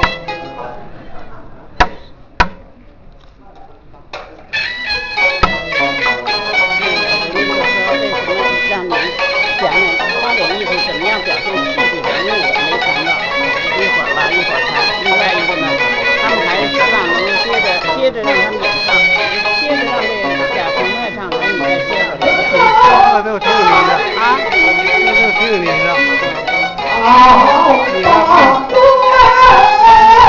[SPEAKER 3] 让你讲花脸艺术怎么样表现戏剧人物的没谈到，一会儿吧，一会儿谈。另外一个呢，他们还是希望能接着接着让他们演唱，接着让这个贾成快唱，完你再接着来讲。
[SPEAKER 2] 这都听你的
[SPEAKER 3] 啊，
[SPEAKER 2] 这都听你的。
[SPEAKER 6] 啊，
[SPEAKER 2] 你看。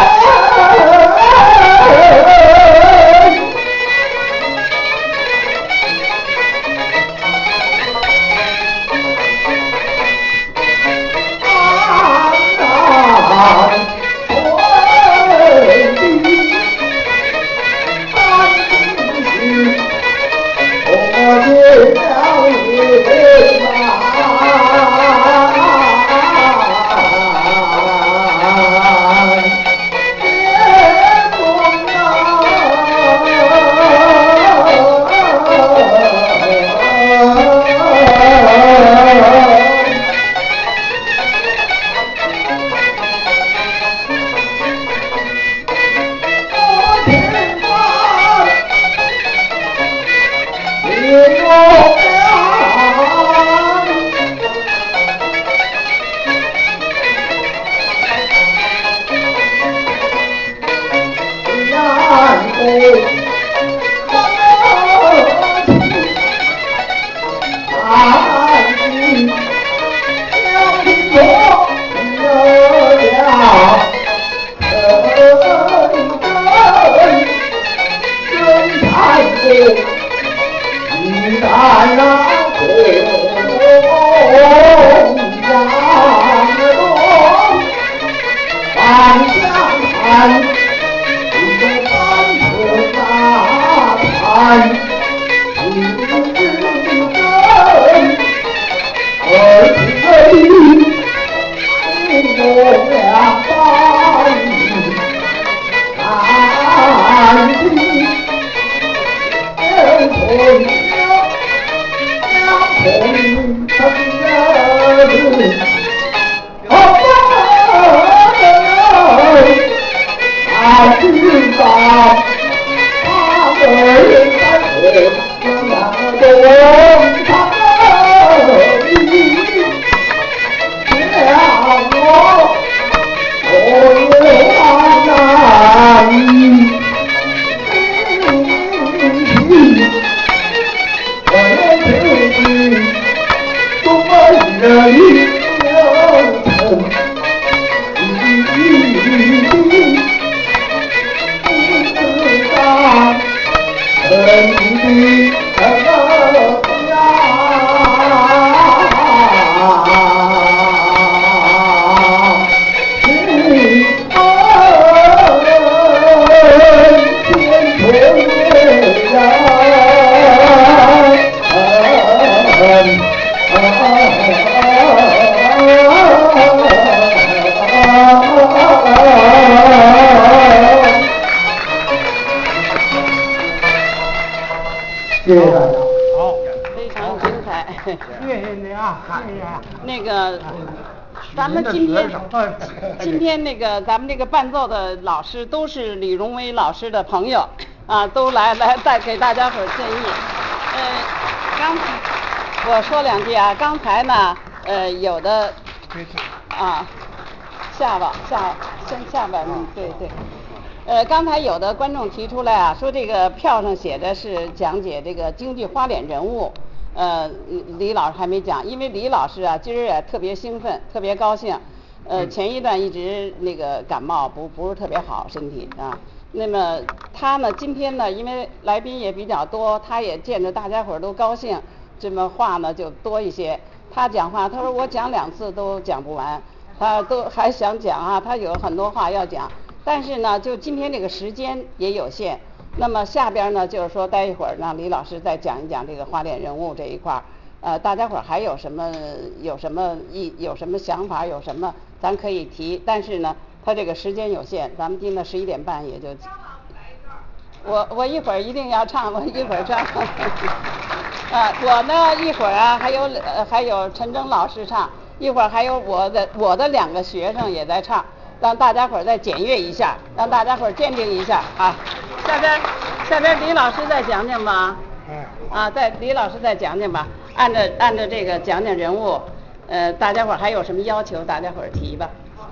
[SPEAKER 6] 谢谢大家。
[SPEAKER 2] 好，
[SPEAKER 3] 非常精彩。
[SPEAKER 2] 谢谢你啊，谢谢。
[SPEAKER 3] 那个，咱们今天今天那个咱们这个伴奏的老师都是李荣威老师的朋友啊，都来来再给大家伙儿建议。呃，刚才我说两句啊，刚才呢，呃，有的啊，下吧下先下边嗯，对对。呃，刚才有的观众提出来啊，说这个票上写的是讲解这个京剧花脸人物，呃，李老师还没讲，因为李老师啊今儿也特别兴奋，特别高兴，呃，前一段一直那个感冒不不是特别好身体啊，那么他呢今天呢因为来宾也比较多，他也见着大家伙儿都高兴，这么话呢就多一些。他讲话，他说我讲两次都讲不完，他都还想讲啊，他有很多话要讲。但是呢，就今天这个时间也有限，那么下边呢，就是说待一会儿让李老师再讲一讲这个花脸人物这一块儿，呃，大家伙儿还有什么有什么意有什么想法，有什么咱可以提，但是呢，他这个时间有限，咱们定到十一点半也就。我我一会儿一定要唱，我一会儿唱。啊，我呢一会儿啊还有呃还有陈征老师唱，一会儿还有我的我的两个学生也在唱。让大家伙儿再检阅一下，让大家伙儿鉴定一下啊。下边下边李老师再讲讲吧。啊，再李老师再讲讲吧，按照按照这个讲讲人物，呃，大家伙儿还有什么要求，大家伙儿提吧。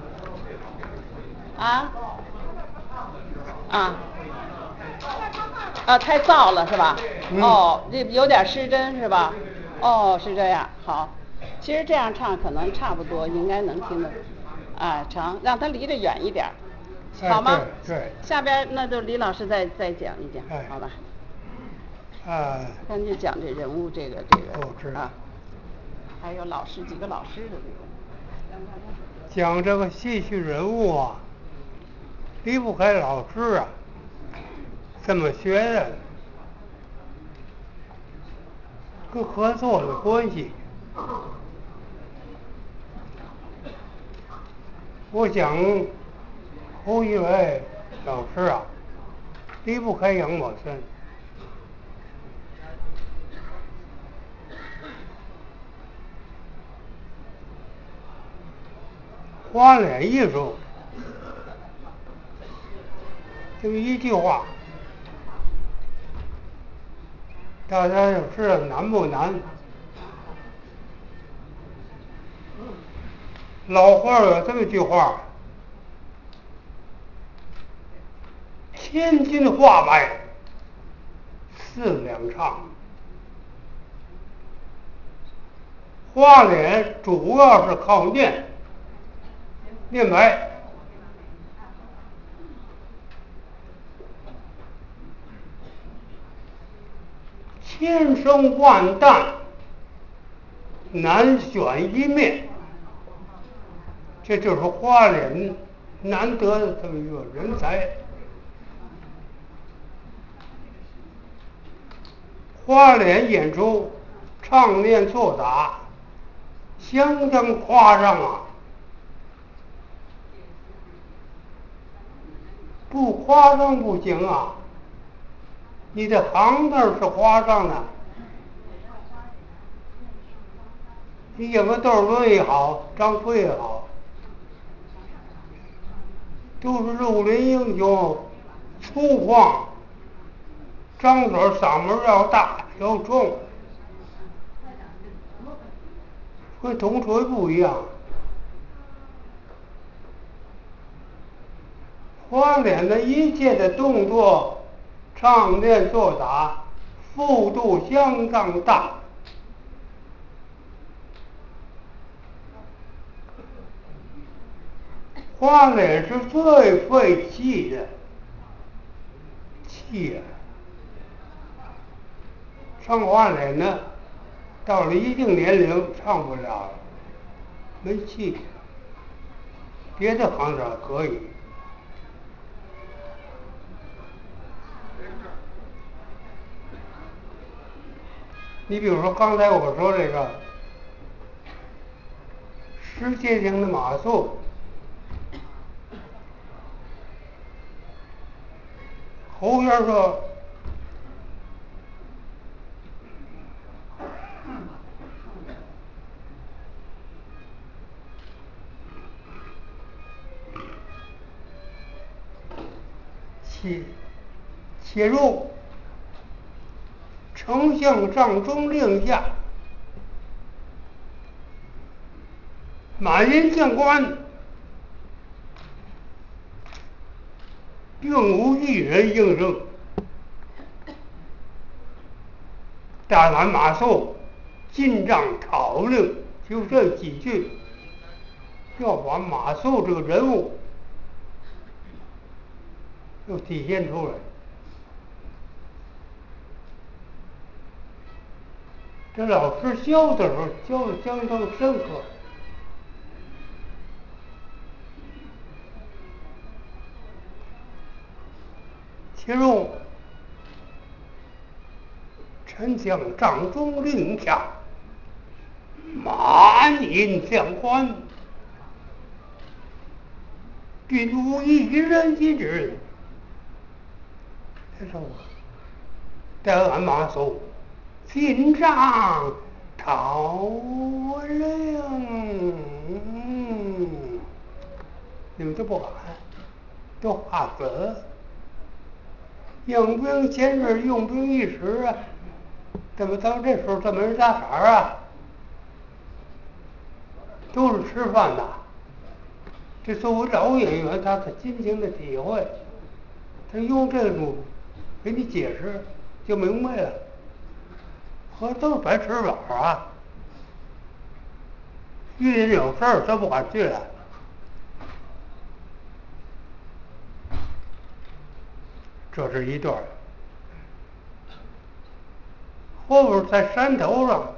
[SPEAKER 3] 啊？啊？啊，太燥了是吧？嗯、哦，这有点失真是吧？哦，是这样，好。其实这样唱可能差不多，应该能听得。啊，成，让他离得远一点，好吗？
[SPEAKER 2] 哎、对, 对。
[SPEAKER 3] 下边那就李老师再再讲一讲，
[SPEAKER 2] 哎、
[SPEAKER 3] 好吧？
[SPEAKER 2] 啊。
[SPEAKER 3] 咱就讲这人物这个这个、
[SPEAKER 2] 哦、知道
[SPEAKER 3] 啊，还有老师几个老师的这个。
[SPEAKER 2] 讲这个戏曲人物啊，离不开老师啊，怎么学的？跟合作的关系。我想，头一位老师啊，离不开杨宝森。花脸艺术，就一句话，大家就知道难不难。老话有这么一句话，千金话白，四两唱。花脸主要是靠念，念白。千声万旦，难选一面。这就是花脸难得的这么一个人才。花脸演出，唱念做打，相当夸张啊！不夸张不行啊！你的行当是夸张的，你演个窦伦也好，张飞也好，都是绿林英雄，粗犷，张嘴嗓门要大要重，和铜锤不一样。花脸的一切的动作、唱念做打，幅度相当大。花脸是最费气的，气呀、啊！唱花脸呢，到了一定年龄唱不了了，没气。别的行当可以。你比如说刚才我说这个世界性的马谡，侯先说且且入丞相帐中令下，满人将官，并无一人应声。但俺马谡进帐讨令，就这几句，要把马谡这个人物又体现出来。这老师教的时候教的相当深刻。其中丞相帐中令下，满引将官，并无一人一指。他说但俺马谡进帐讨令，你们都不敢，都怕死。用兵千日，用兵一时啊！怎么到这时候这么人打茬啊？都是吃饭的。这作为老演员，他的心情的体会，他用这种给你解释就明白了。和都是白吃饱啊！遇见有事儿他不敢去了。这是一段。后边在山头上，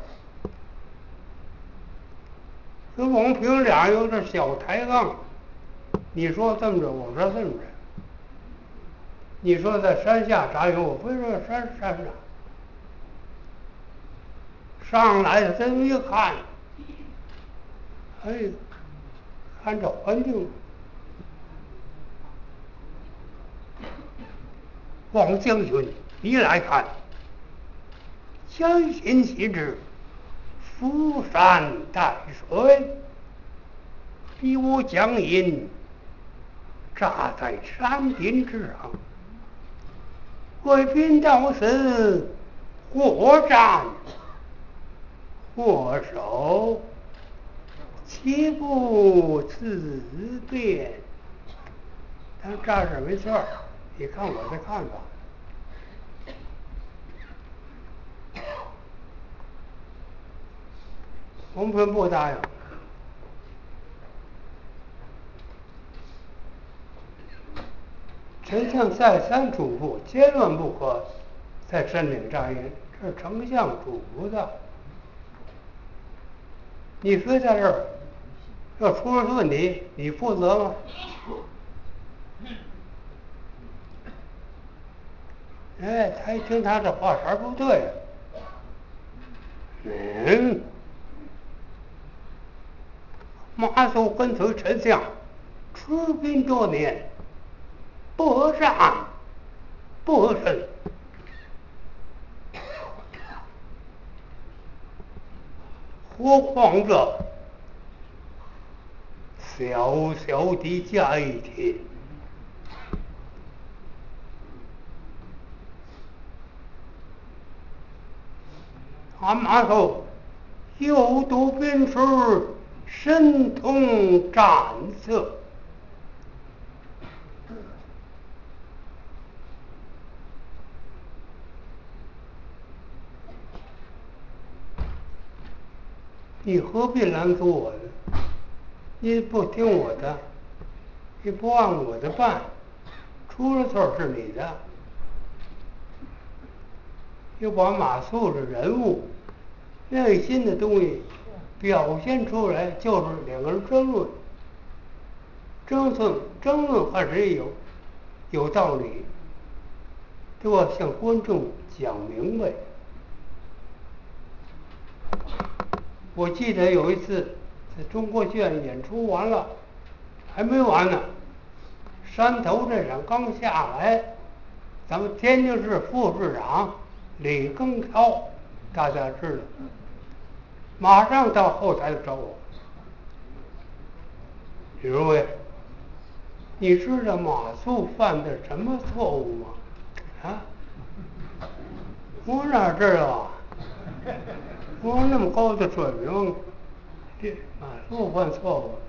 [SPEAKER 2] 跟王平俩有点小抬杠。你说这么着，我说这么着。你说在山下扎营，我非说山山上。上来了，这么一看，哎，看这环境，王将军，你来看，将心习之，福山带水，比我将引扎在山顶之上，贵宾到此，或战或守，岂不自便？但这是没错，你看我的看法。王平不答应。丞相再三嘱咐，千万不可在山顶扎营，这是丞相嘱咐的。你非在这儿， 要出了问题，你负责吗？哎，他一听他这话茬不对，嗯，马谡跟随丞相，出兵多年，不合善，不合身。何况这小小的假一天，俺马谡有读兵书，神通战策。你何必拦阻我呢？你不听我的，你不按我的办，出了错是你的。又把马谡的人物内心的东西表现出来，就是两个人争论，争论争论看谁有有道理，都要向观众讲明白。我记得有一次在中国剧院演出完了，还没完呢，山头这场刚下来，咱们天津市副市长李庚涛，大家知道，马上到后台找我，李荣威，你知道马谡犯的什么错误吗？啊？我哪知道啊？我那么高的水平，这马谡犯错误，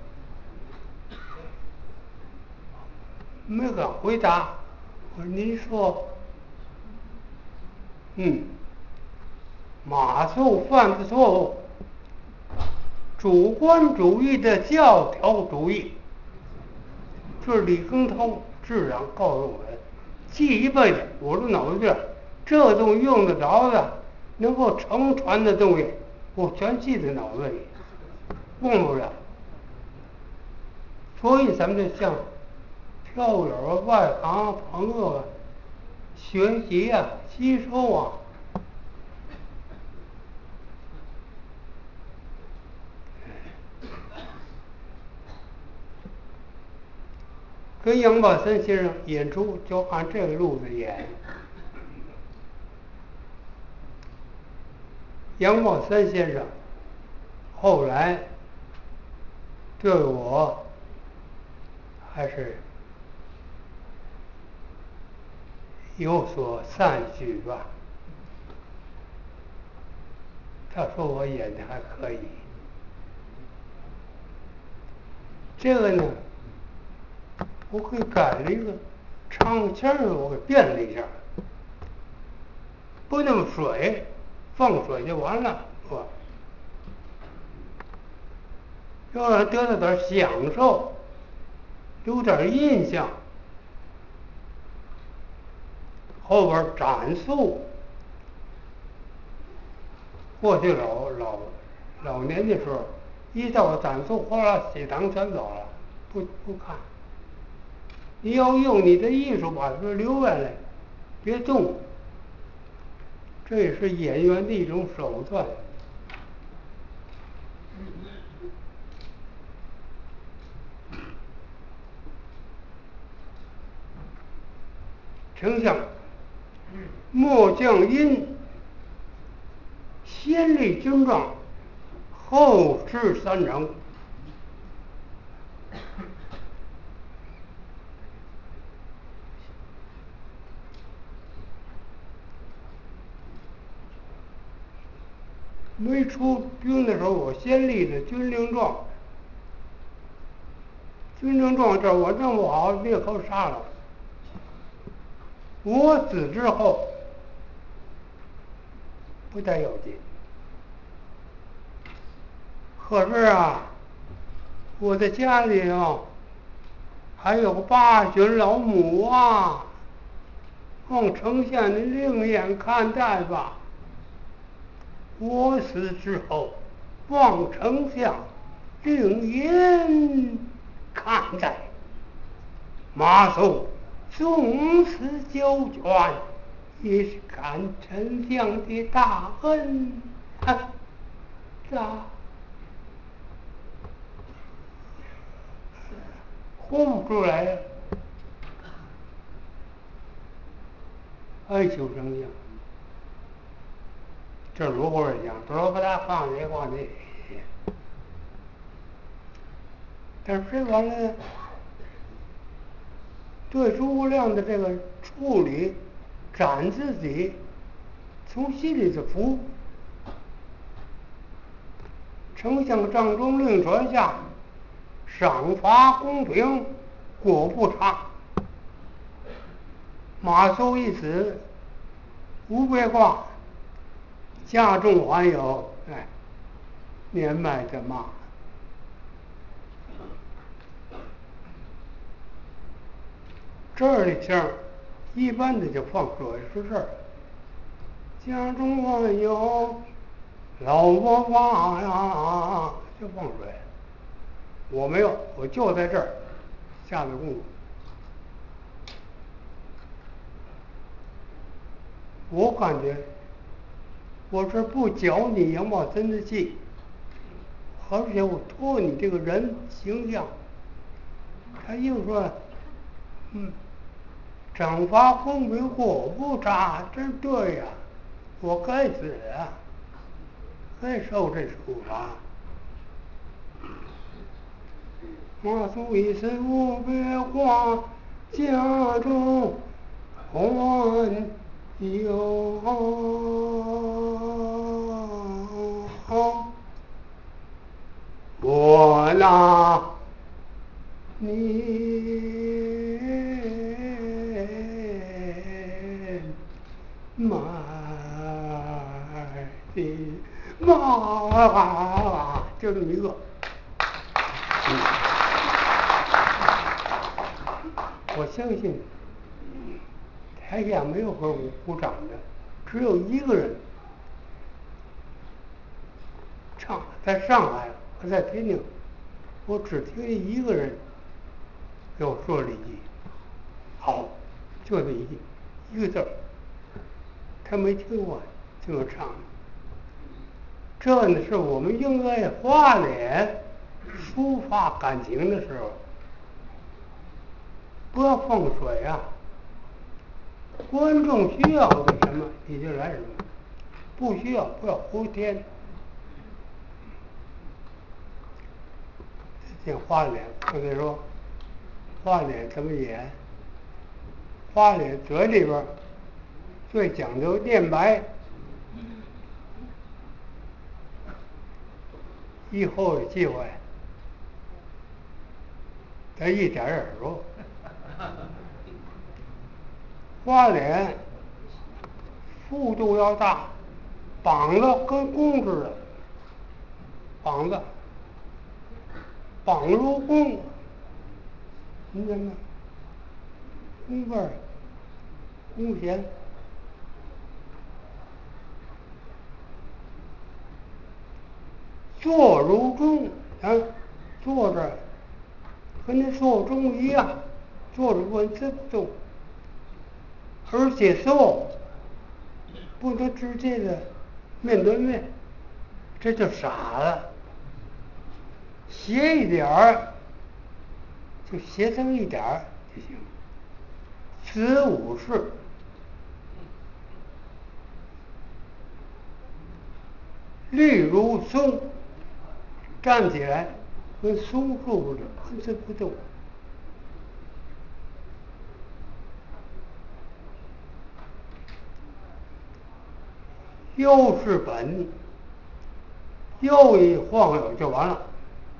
[SPEAKER 2] 没敢回答。我说您说，嗯，马谡犯的错误，主观主义的教条主义。这是李庚涛市长告诉我的，记一辈子。我说脑子这这东西用得着的，能够承传的东西，我全记在脑子里，忘不了。所以咱们就向票友啊、外行朋友啊学习啊、吸收啊。跟杨宝森先生演出就按这个路子演。杨宝森先生后来对我还是有所赞许吧，他说我演的还可以。这个呢，我给改了一个唱腔儿，我给变了一下，不那么水，放水就完了，是吧？要让人得到点享受，有点印象。后边展述过去老老老年的时候，一到展述，哗啦喜堂全走了，不不看。你要用你的艺术把它留下来，别动。这也是演员的一种手段。丞相，末将因先立军状，后至三成。没出兵的时候，我先立的军令状。军令状这我弄不好，灭口杀了。我死之后，不太要紧。可是啊，我在家里啊，还有个八旬老母啊，望丞相您另眼看待吧。我死之后，望丞相另眼看待。马谡纵此交卷，也是看丞相的大恩啊！咋活不出来了？哀求丞相，这如何讲？说把他放这放这，但是这完了，对诸葛亮的这个处理，展自己从心里的服。丞相帐中令传下，赏罚公平，果不差。马谡一死，无别挂，家中还有哎年迈的马。这儿的事儿，一般的就放水是这儿。家中还有老婆马呀，就放水。我没有，我就在这儿下的功夫。我感觉，我这不搅你杨茂森的气，而且我托你这个人形象。他硬说，嗯，赏罚公平，果不差，真对呀、啊，我该死啊，该受这处罚。马谡一死无别挂，家中还有我那年迈的马，就这么一个。嗯、我相信台下没有和我鼓掌的，只有一个人唱，在上海，我在天津，我只听见一个人给我说了一句好，就这一句一个字儿，他没听过这么唱。这呢是我们应该花脸抒发感情的时候，不要放水啊。观众需要的什么你就来什么，不需要不要胡添。像花脸，刚才说花脸怎么演？花脸嘴里边最讲究念白，以后有机会咱一点点说。花脸幅度要大，膀子跟弓似的，膀子膀如弓，你看看，弓背儿，弓弦，坐如钟啊，坐着跟那坐钟一样，坐着纹丝不动。而且坐不能直接的面对面，这就傻了。斜一点儿就斜成一点儿就行。子午是立如松，站起来跟松树似的纹丝不动。腰是本，腰一晃悠就完了。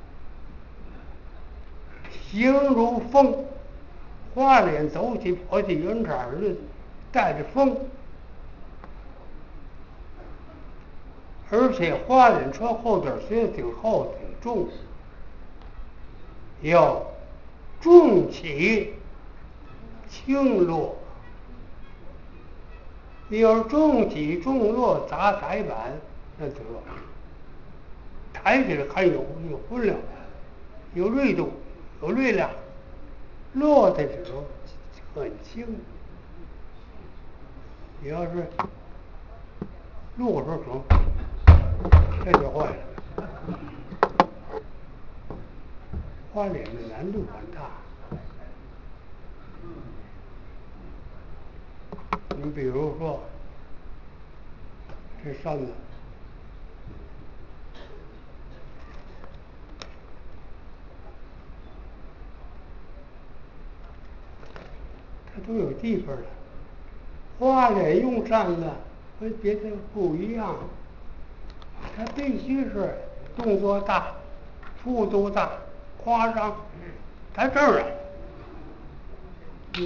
[SPEAKER 2] 形如风，花脸走起跑起圆场儿的，带着风。而且花脸穿后点靴子挺厚挺重，要重起轻落。你要是重起重落砸台板，那得了， 抬起来看有有分量，有锐度，有力量，落的时候很轻。你要是落时候这就坏了。花脸的难度很大。你比如说，这扇子，它都有地方的。花脸用扇子跟别的不一样，它必须是动作大、幅度大、夸张，在这儿啊。嗯，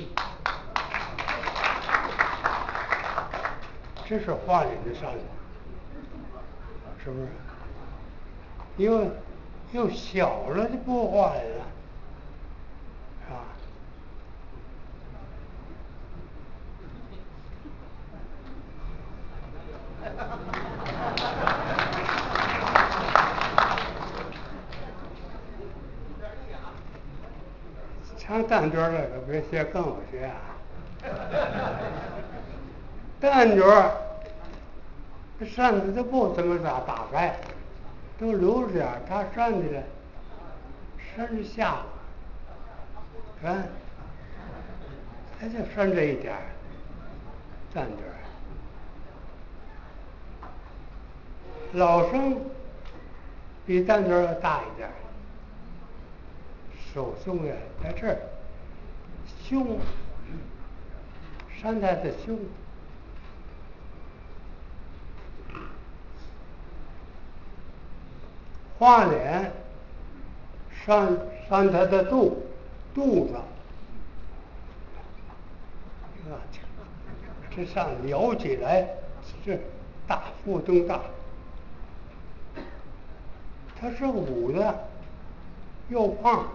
[SPEAKER 2] 这是花脸的扇子，是不是？又又小了就不花脸了，是吧？唱旦角的可别学，跟我学啊！旦角这扇子都不怎么咋打开，都留着点儿，它扇起来，扇着下巴，看，它就扇这一点儿，旦角。老生比旦角要大一点儿。手胸呀，在这儿，胸，扇他的胸，花脸，扇扇他的肚，肚子，啊，这扇撩起来是大腹更大，他是武的，又胖。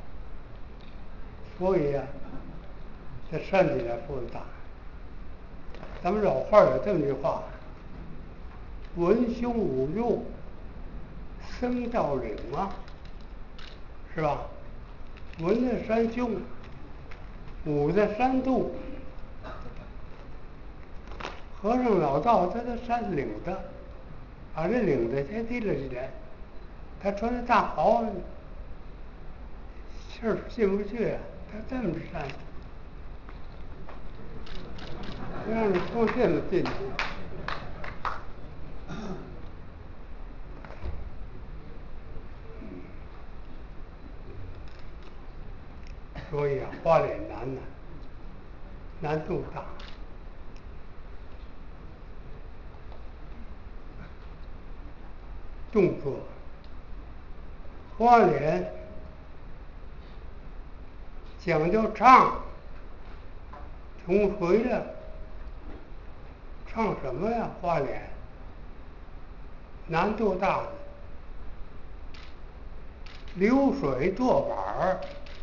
[SPEAKER 2] 所以呀、啊，这扇起来腹大。咱们老话有这么句话：文胸武肉，生到领啊，是吧？文的扇胸，武的扇肚。和尚老道他都扇领子，把这领子先提了起来。他穿的大袍，气儿进不去啊。他这么扇，不让你从这么进去。所以啊，花脸难呐、啊，难度大。动作，花脸讲究唱，从回来，唱什么呀？花脸，难度大的。流水做板儿，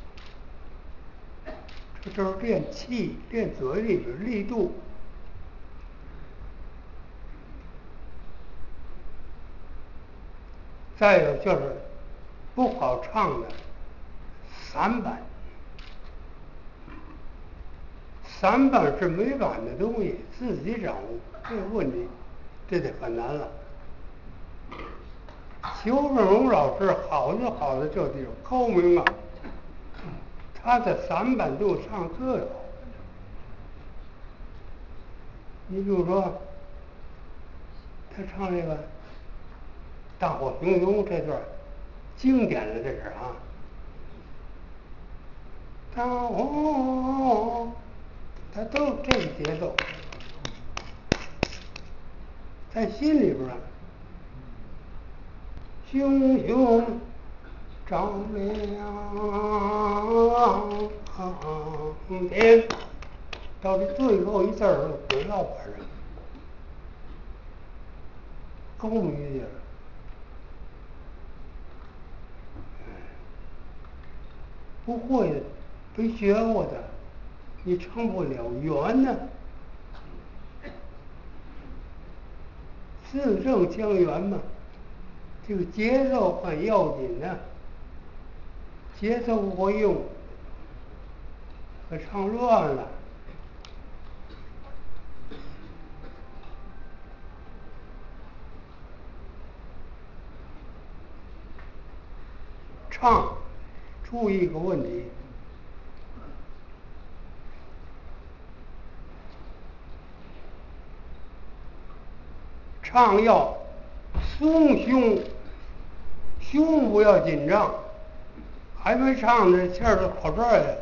[SPEAKER 2] 这就是练气，练嘴里边力度。再有就是不好唱的散板，散板是美感的东西，自己掌握这个问题，这就很难了。邱胜荣老师好就好在这地方高明啊，他的散板度唱最好。你比如说，他唱这个大火熊熊这段经典的，这是啊，大火，他都有这个节奏，在心里边儿。熊熊照亮天，到这最后一字儿回到板上，高明一点。不会的，没学过的，你唱不了圆呢。字正腔圆嘛。 这个节奏很要紧的，节奏不会用，可唱乱了。唱，注意一个问题，唱要松胸，胸不要紧张，还没唱呢，气儿都跑这儿来了，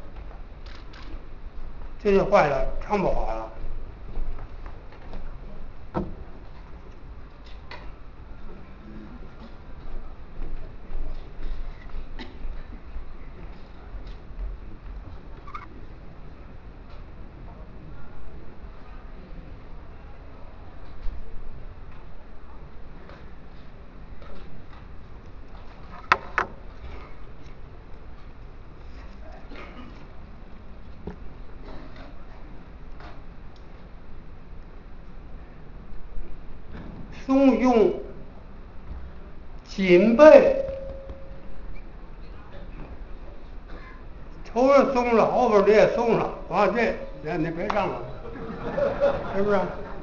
[SPEAKER 2] 这就坏了，唱不好了。松胸，紧背，头上松了，后边你也松了，啊，这那你别上了，是不是？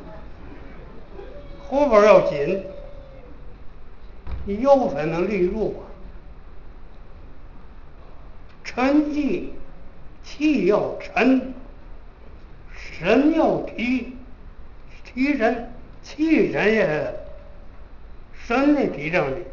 [SPEAKER 2] 后边要紧，你腰才能立住啊。沉气，气要沉，神要提，提神。气神也，神得提上去，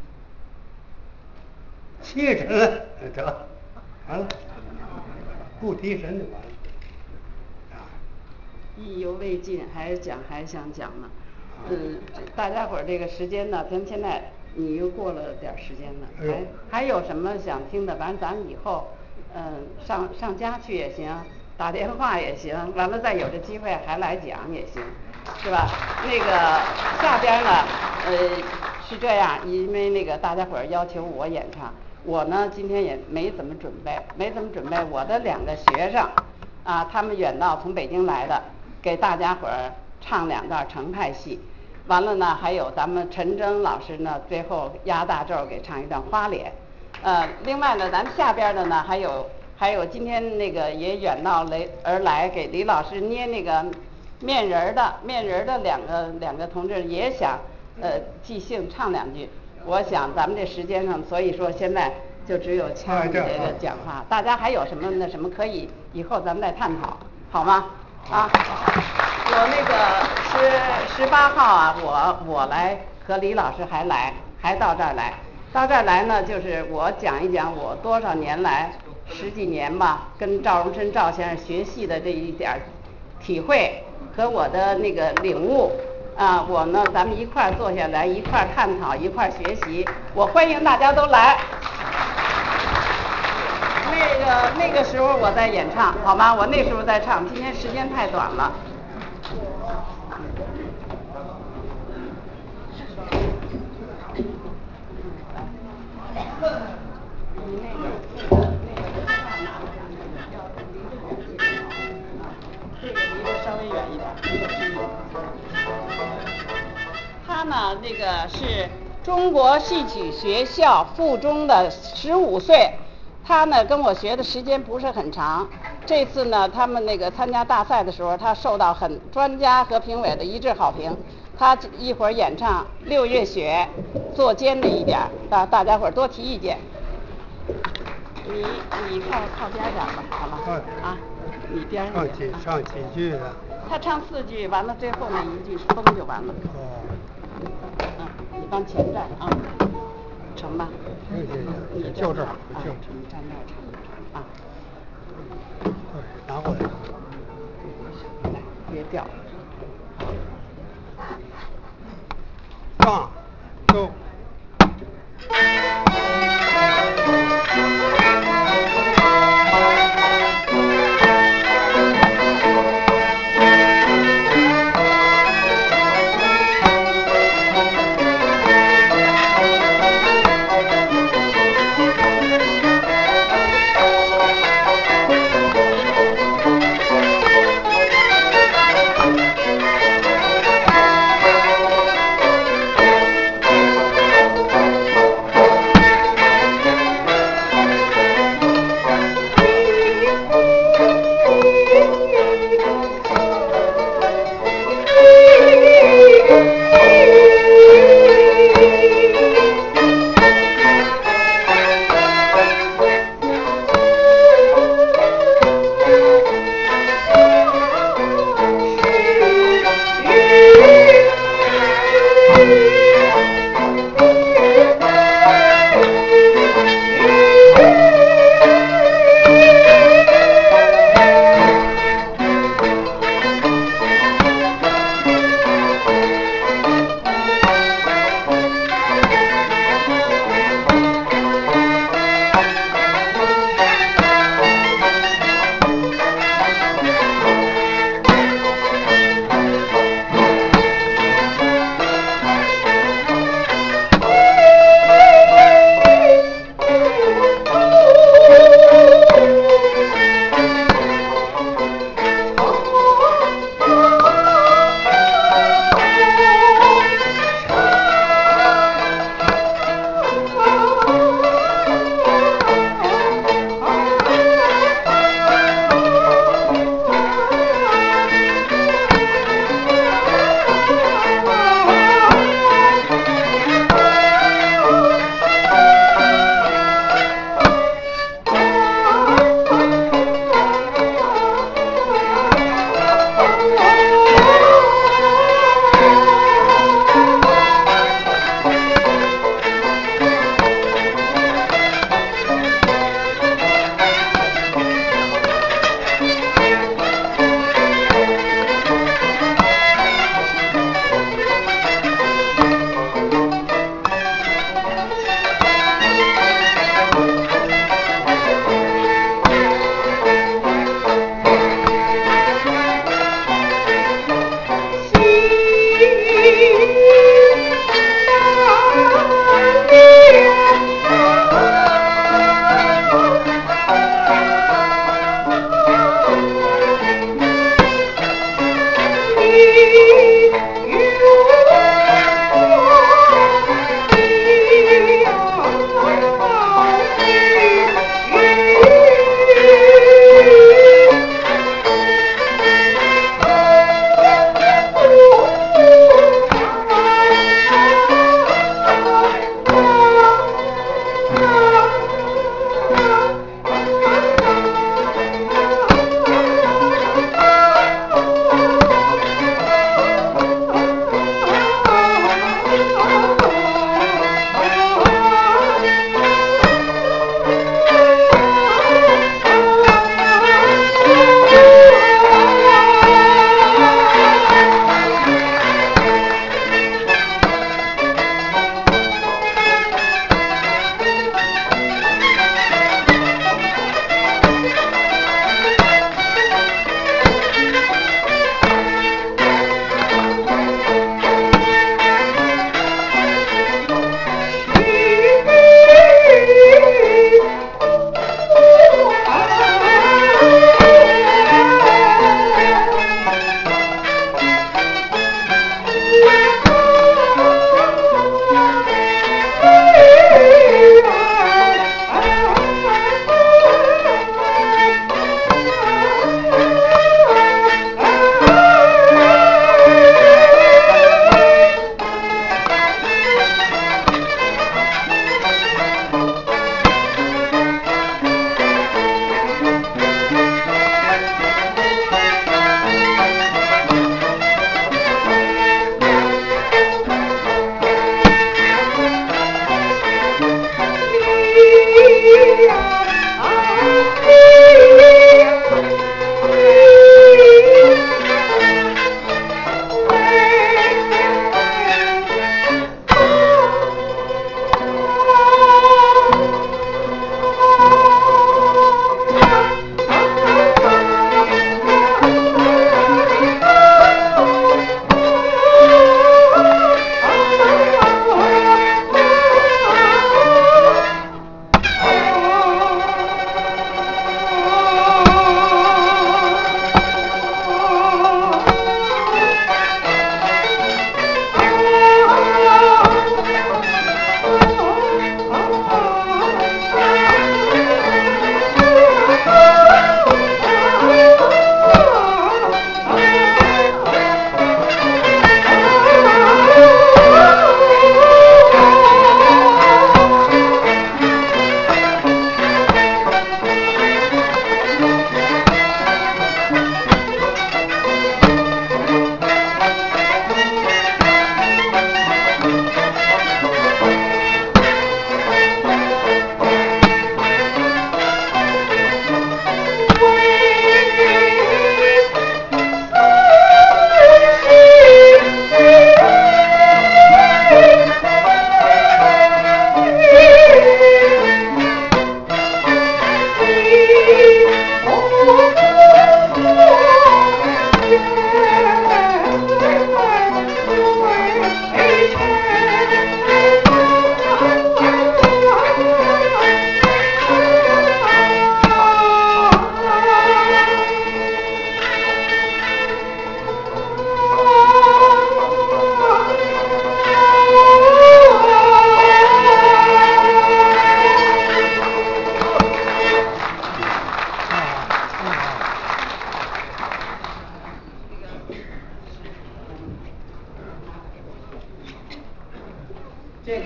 [SPEAKER 2] 气沉了得，完了，不提神就完了。啊，
[SPEAKER 3] 意犹未尽，还是讲还想讲呢。嗯，大家伙儿这个时间呢，咱现在你又过了点时间了，还、哎、还有什么想听的？完了，咱们以后，嗯，上上家去也行，打电话也行，完了再有这机会还来讲也行。是吧？那个下边呢，呃，是这样，因为那个大家伙儿要求我演唱，我呢今天也没怎么准备，没怎么准备。我的两个学生，啊，他们远道从北京来的，给大家伙儿唱两段程派戏。完了呢，还有咱们陈征老师呢，最后压大轴给唱一段花脸。呃，另外呢，咱们下边的呢，还有还有今天那个也远道来而来给李老师捏那个。面人儿的面人儿的两个两个同志也想呃即兴唱两句，我想咱们这时间上，所以说现在就只有掐你这个讲话，大家还有什么那什么可以以后咱们再探讨，好吗？啊，我那个十十八号啊，我我来和李老师还来还到这儿来，到这儿来呢，就是我讲一讲我多少年来十几年吧，跟赵荣琛赵先生学戏的这一点体会。和我的那个领悟啊，我呢，咱们一块儿坐下来，一块儿探讨，一块儿学习。我欢迎大家都来。那个那个时候我在演唱，好吗？我那时候在唱，今天时间太短了。他呢，那个是中国戏曲学校附中的十五岁，他呢跟我学的时间不是很长。这次呢，他们那个参加大赛的时候，他受到很专家和评委的一致好评。他一会儿演唱《六月雪》，作尖的一点，大大家伙儿多提意见。你你靠靠边点吧，好吗？啊，你边上
[SPEAKER 2] 唱几唱几句的。
[SPEAKER 3] 他唱四句，完了最后那一句崩就完了。
[SPEAKER 2] 哦。
[SPEAKER 3] 嗯，你往前站啊，成吧？
[SPEAKER 2] 行行行，你就这儿，就
[SPEAKER 3] 你站那儿唱啊。
[SPEAKER 2] 对，拿过来。
[SPEAKER 3] 来，别掉。
[SPEAKER 2] 上，走。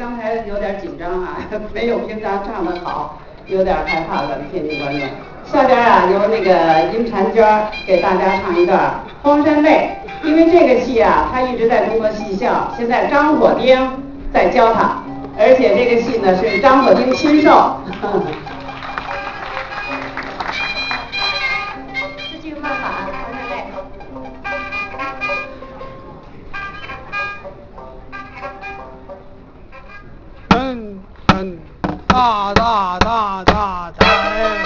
[SPEAKER 1] 刚才有点紧张啊，没有平常唱的好，有点害怕了，天津观众。下边啊，由那个殷婵娟给大家唱一段《荒山泪》，因为这个戏啊，他一直在中国戏校，现在张火丁在教他，而且这个戏呢是张火丁亲授。
[SPEAKER 5] 四句慢板，黄山泪。
[SPEAKER 2] 嗯嗯，大大大大财。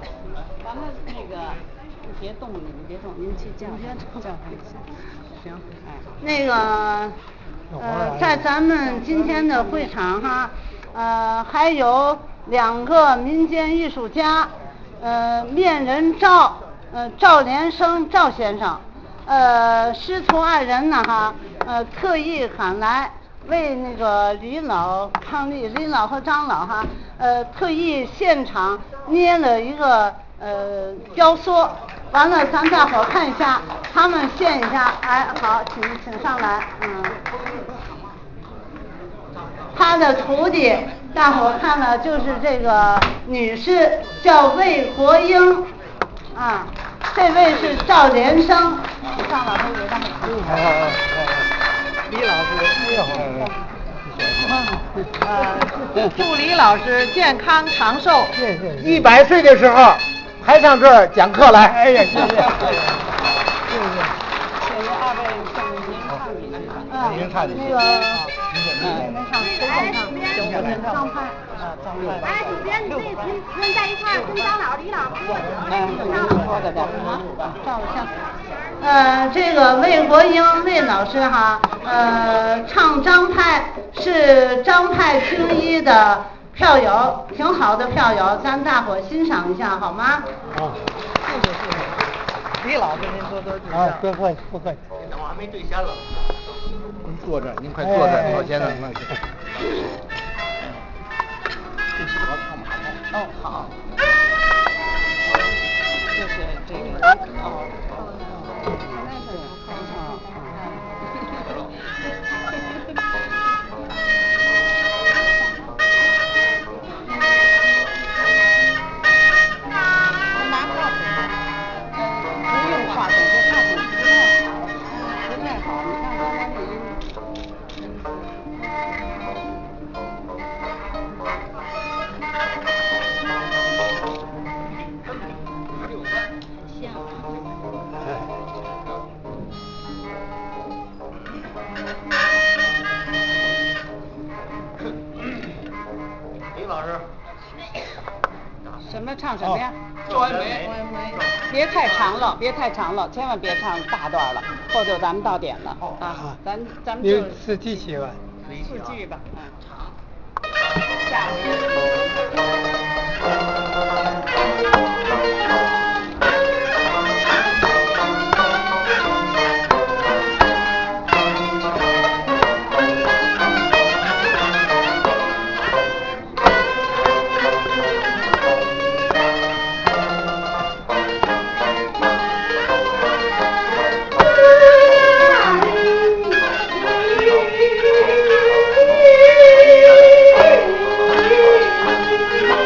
[SPEAKER 3] 完了那个，你别动，你们别动，您去叫他，叫他一下。行，哎，
[SPEAKER 4] 那个，呃，在咱们今天的会场哈，呃，还有两个民间艺术家，呃，面人赵，呃，赵连生赵先生，呃，师徒二人呢哈，呃，特意喊来为那个李老抗力，李老和张老哈，呃，特意现场捏了一个呃雕塑。完了，咱大伙儿看一下，他们现一下，哎，好，请请上来，嗯。他的徒弟，大伙儿看了就是这个女士，叫魏国英，啊，这位是赵连生，上老师给他们看。
[SPEAKER 2] 好好好，李老师，你好。
[SPEAKER 4] 呃，祝李老师健康长寿，
[SPEAKER 2] 谢谢。
[SPEAKER 7] 一百岁的时候还上这儿讲课来。
[SPEAKER 2] 哎呀，谢谢。谢谢。
[SPEAKER 3] 请您二位送您唱几句吧。
[SPEAKER 4] 嗯，
[SPEAKER 7] 您唱几句
[SPEAKER 4] 那个，
[SPEAKER 3] 嗯，
[SPEAKER 4] 您唱，谁先唱？
[SPEAKER 7] 先来
[SPEAKER 4] 张派。
[SPEAKER 3] 啊，张派。
[SPEAKER 5] 哎，主编，你这您您在一块儿跟张老、李老说
[SPEAKER 3] 嗯，说着点啊，
[SPEAKER 4] 照个相。呃，这个魏国英魏老师哈，呃，唱张派是张派青衣的票友，挺好的票友，咱大伙欣赏一下好吗？
[SPEAKER 2] 好，
[SPEAKER 7] 谢谢谢谢。李老师您多多指教。
[SPEAKER 2] 啊，不客气不客气。
[SPEAKER 7] 等会儿还没兑现了。您坐这儿，您快坐这儿，老先生。
[SPEAKER 3] 哦，好。就是这个哦。什么唱什么呀？
[SPEAKER 7] 周恩梅，
[SPEAKER 3] 别太长了，别太长了，千万别唱大段了，后头咱们到点了啊，咱咱们就
[SPEAKER 2] 你四季写吧。
[SPEAKER 3] 四句吧，嗯。
[SPEAKER 7] 下
[SPEAKER 5] 的。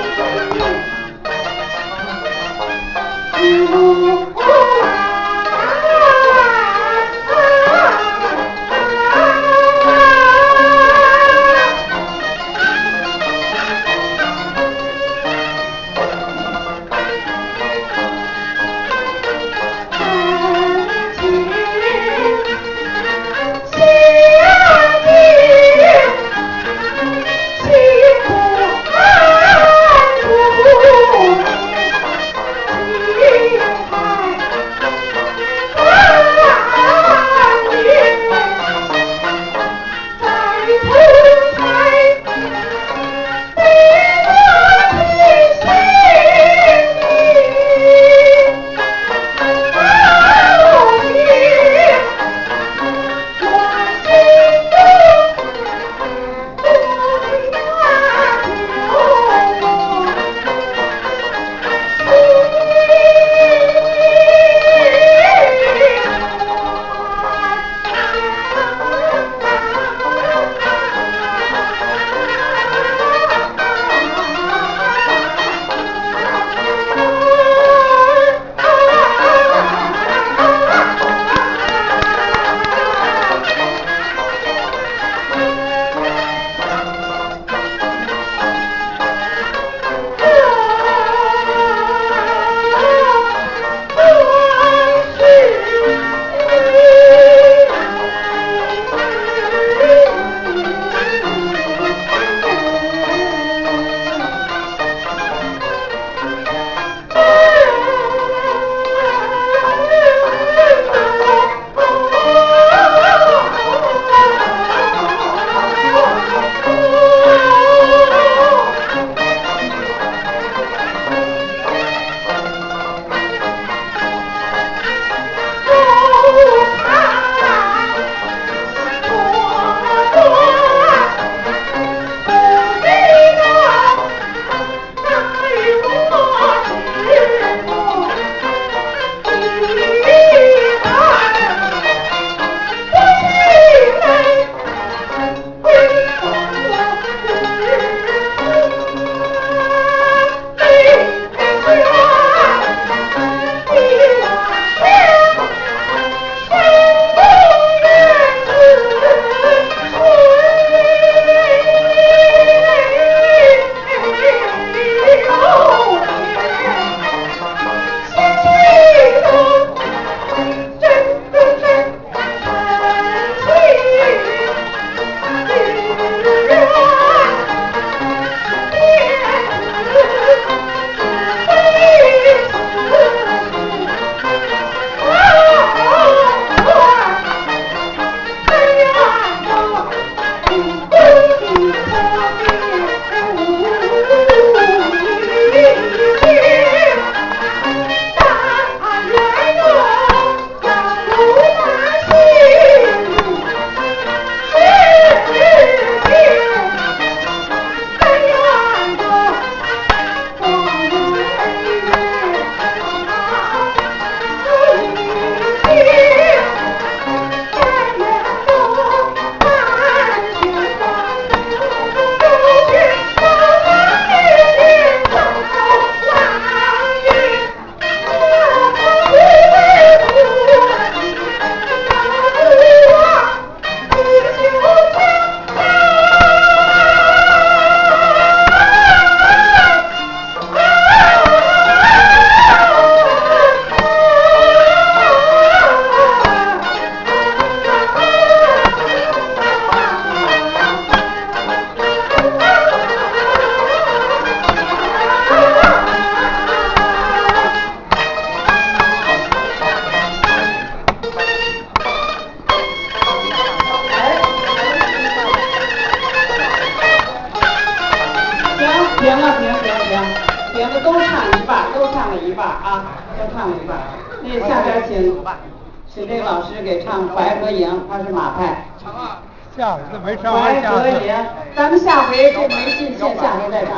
[SPEAKER 3] 唱一半，都唱了一半啊，都唱了一半。那下边请请这个老师给唱《淮河营》，他是马派。
[SPEAKER 2] 下回没唱完，
[SPEAKER 3] 淮
[SPEAKER 2] 下回。
[SPEAKER 3] 河营，咱们下回这没进线，下回再唱。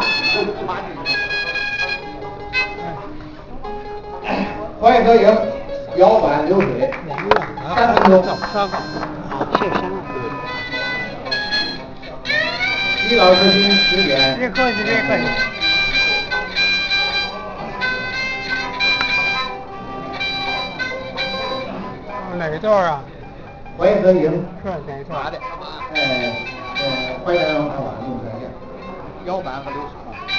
[SPEAKER 6] 淮河营，摇板流水，三分钟。
[SPEAKER 2] 三个。
[SPEAKER 3] 是三个。
[SPEAKER 6] 李老师您指点。
[SPEAKER 2] 别客气，别客气。哪一段啊？
[SPEAKER 6] 淮河营。
[SPEAKER 2] 是哪一段？
[SPEAKER 6] 呃呃，淮南二瓦用这样。
[SPEAKER 7] 摇板和流水。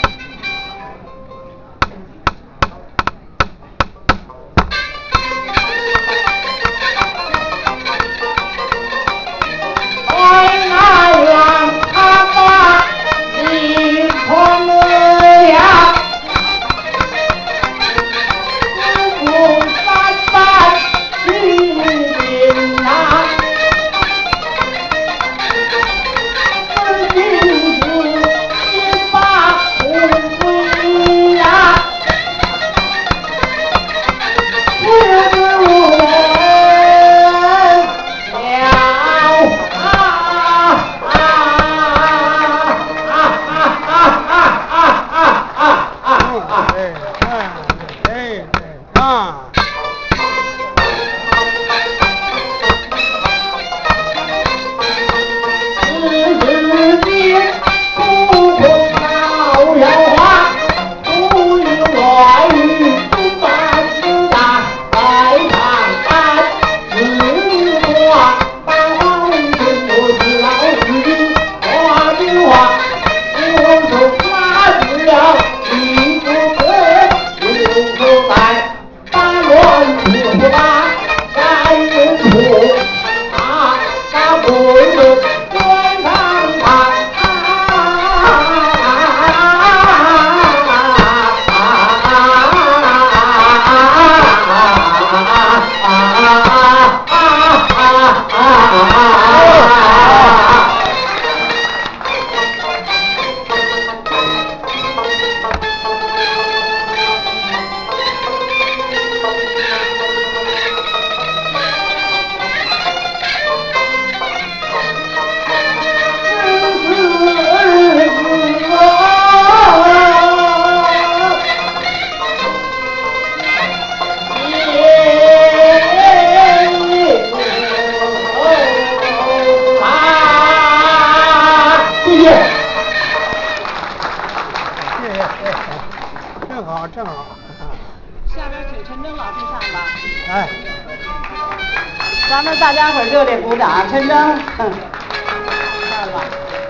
[SPEAKER 3] 咱们大家伙儿热烈鼓掌，陈征，嗯，看吧，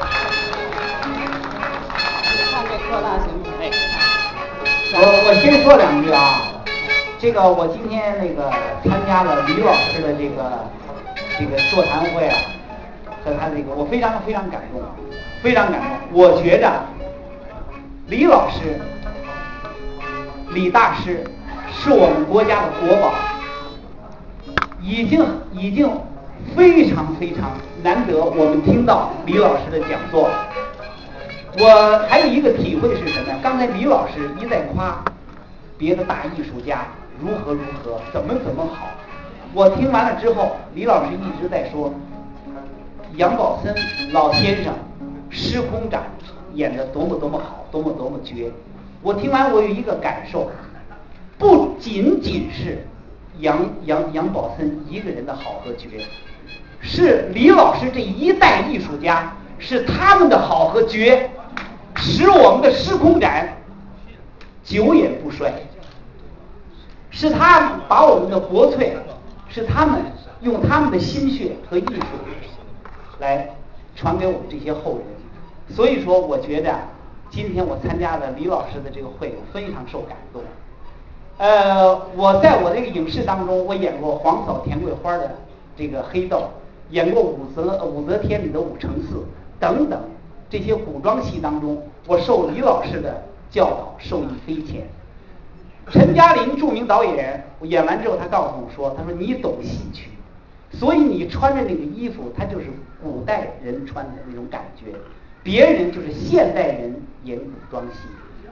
[SPEAKER 3] 看这扩大行不行？
[SPEAKER 8] 我我先说两句啊，这个我今天那个参加了李老师的这个这个座谈会啊，和他这个我非常非常感动，非常感动。我觉着李老师、李大师是我们国家的国宝。已经已经非常非常难得，我们听到李老师的讲座。我还有一个体会是什么呀？刚才李老师一再夸别的大艺术家如何如何，怎么怎么好。我听完了之后，李老师一直在说杨宝森老先生时空展演得多么多么好，多么多么绝。我听完我有一个感受，不仅仅是杨杨杨宝森一个人的好和绝，是李老师这一代艺术家，是他们的好和绝，使我们的时空展久也不衰。是他们把我们的国粹，是他们用他们的心血和艺术来传给我们这些后人。所以说，我觉得今天我参加了李老师的这个会，我非常受感动。呃，我在我这个影视当中，我演过黄嫂田桂花的这个黑豆，演过武则武则天里的武承嗣等等这些古装戏当中，我受李老师的教导，受益匪浅。陈嘉玲著名导演，我演完之后，他告诉我说：“他说你懂戏曲，所以你穿着那个衣服，它就是古代人穿的那种感觉，别人就是现代人演古装戏。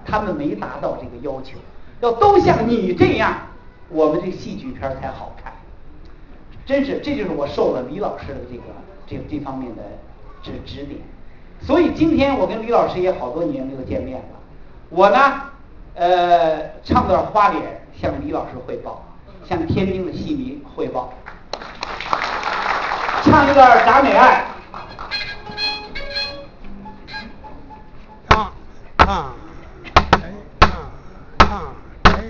[SPEAKER 8] 他们没达到这个要求，要都像你这样，我们这个戏剧片才好看。真是，这就是我受了李老师的这个这这方面的指指点。所以今天我跟李老师也好多年没有见面了。我呢，呃，唱段花脸向李老师汇报，向天津的戏迷汇报。唱一段《铡美爱》。
[SPEAKER 2] 唱唱哎唱唱哎。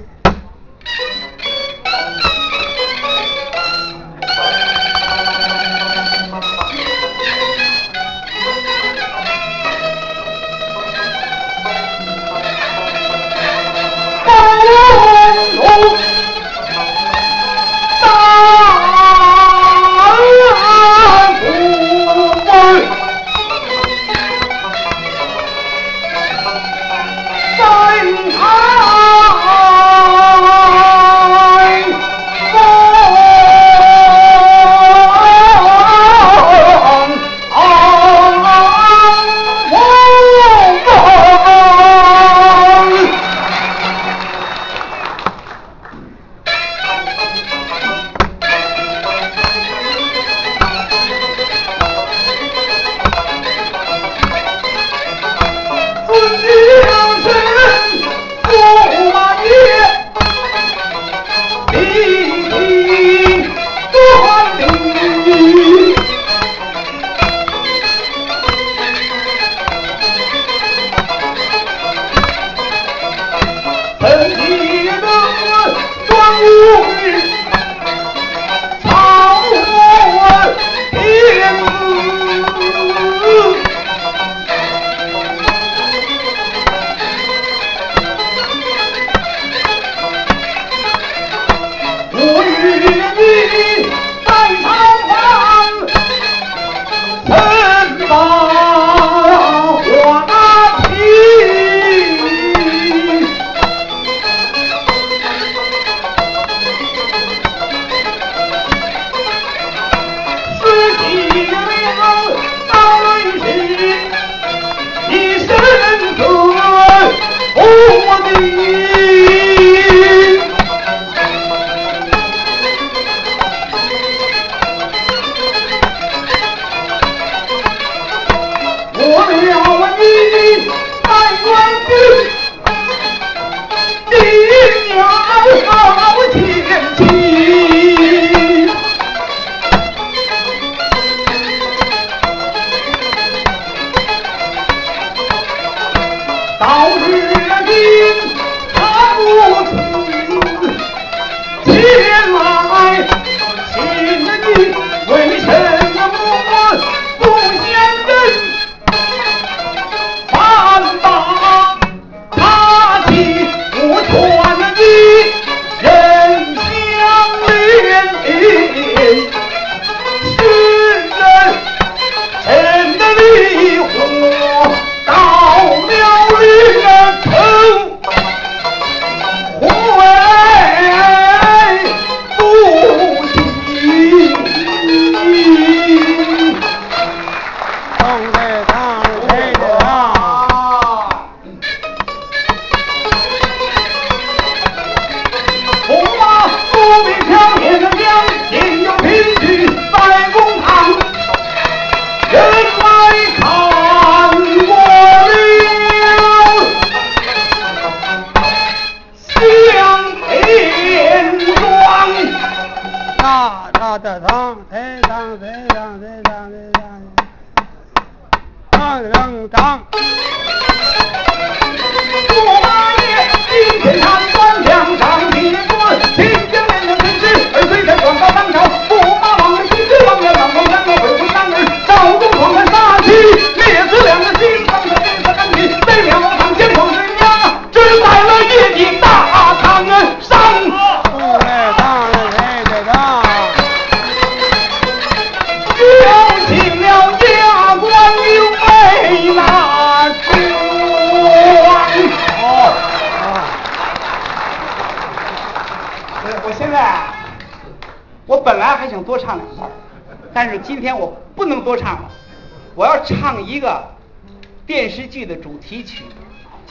[SPEAKER 8] 但是今天我不能多唱了，我要唱一个电视剧的主题曲，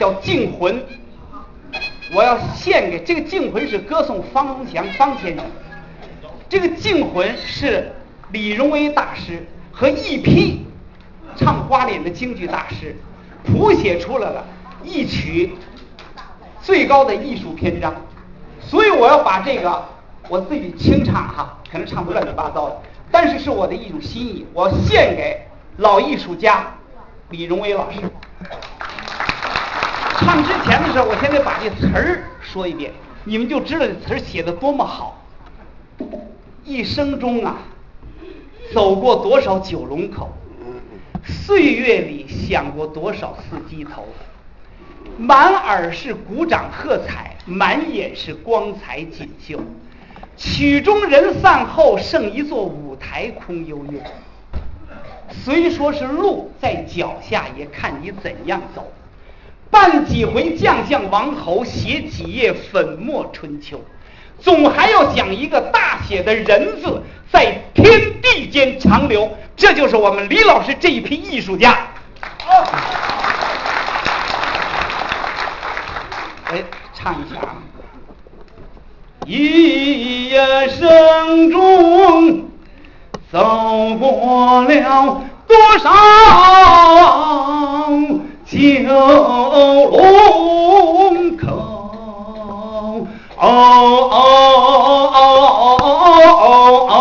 [SPEAKER 8] 叫《敬魂》，我要献给这个《敬魂》是歌颂方荣祥方先生。这个《敬魂》是李荣威大师和一批唱花脸的京剧大师谱写出来了一曲最高的艺术篇章，所以我要把这个我自己清唱哈，可能唱得乱七八糟的，但是是我的一种心意，我要献给老艺术家李荣威老师。唱之前的时候，我先得把这词儿说一遍，你们就知道这词儿写得多么好。一生中啊，走过多少九龙口，岁月里想过多少四季头，满耳是鼓掌喝彩，满眼是光彩锦绣，曲终人散后，剩一座舞台空悠悠。虽说是路在脚下，也看你怎样走。扮几回将相王侯，写几页粉墨春秋，总还要讲一个大写的人字在天地间长流。这就是我们李老师这一批艺术家。哎，唱一下啊！一生中走过了多少九龙口，哦哦哦哦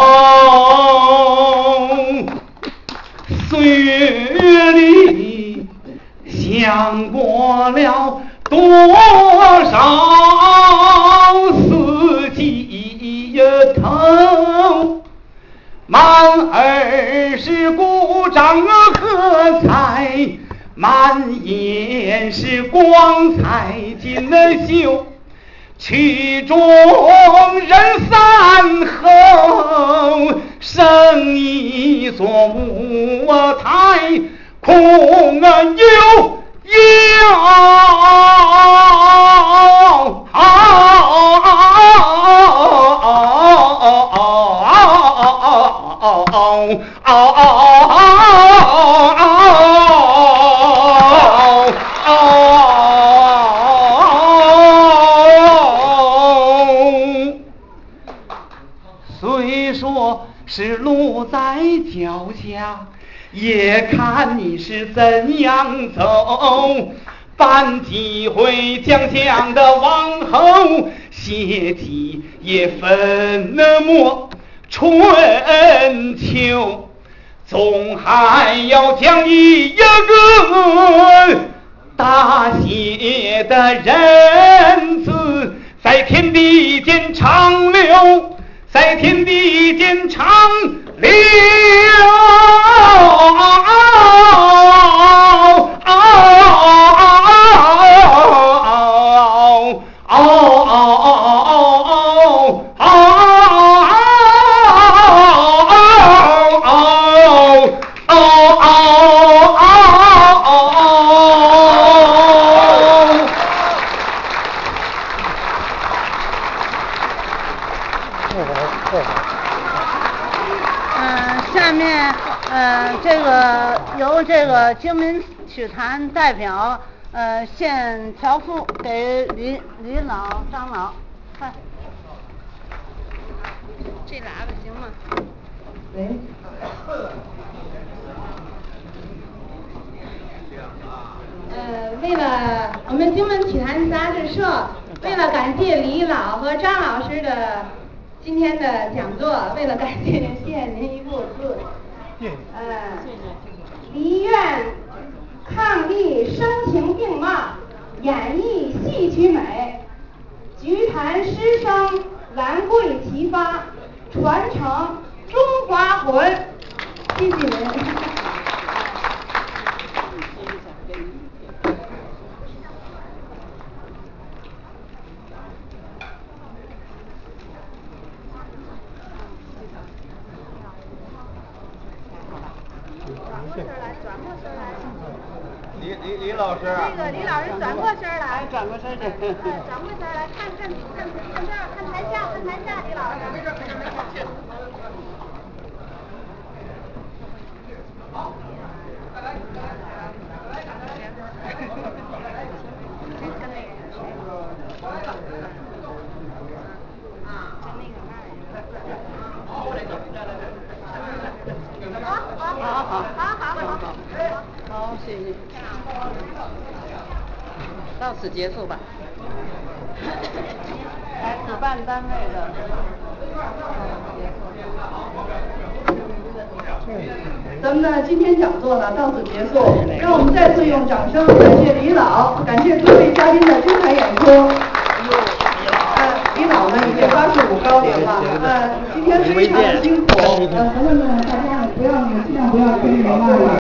[SPEAKER 8] 哦，岁月里想过了多少四季头，满耳是鼓掌喝彩，满眼是光彩锦绣，曲终人散后，剩一座舞台空悠悠。虽说是路在脚下，也看你是怎样走。扮几回将相的王侯，写几页粉墨春秋，总还要讲一个大写的人字在天地间长流，在天地间长流。
[SPEAKER 4] 这个京民曲坛代表，呃，献条幅给李李老、张老，快，
[SPEAKER 5] 这喇叭行吗？
[SPEAKER 1] 喂。
[SPEAKER 5] 呃，为了我们京门曲坛杂志社，为了感谢李老和张老师的今天的讲座，为了感谢您，献您一幅字，呃。梨院伉俪声情并茂，演绎戏曲美，菊坛诗声兰桂齐发，传承中华魂。谢谢您。
[SPEAKER 7] 李李李老师，
[SPEAKER 5] 那个李老师转过身来，
[SPEAKER 3] 转过身来，
[SPEAKER 5] 转过身来，看看看看这儿，看台下，看台下，李老师。没事没事没事。好，再来再来再来再来再来。
[SPEAKER 3] 到此结束吧。来，主办单位的。
[SPEAKER 1] 咱们的今天讲座呢到此结束，让我们再次用掌声感谢李老，感谢各位嘉宾的精彩演出。呃，李老呢已经八十五高龄了，呃，今天非常的辛苦，呃，朋友们大家呢不要尽量不要跟人啊。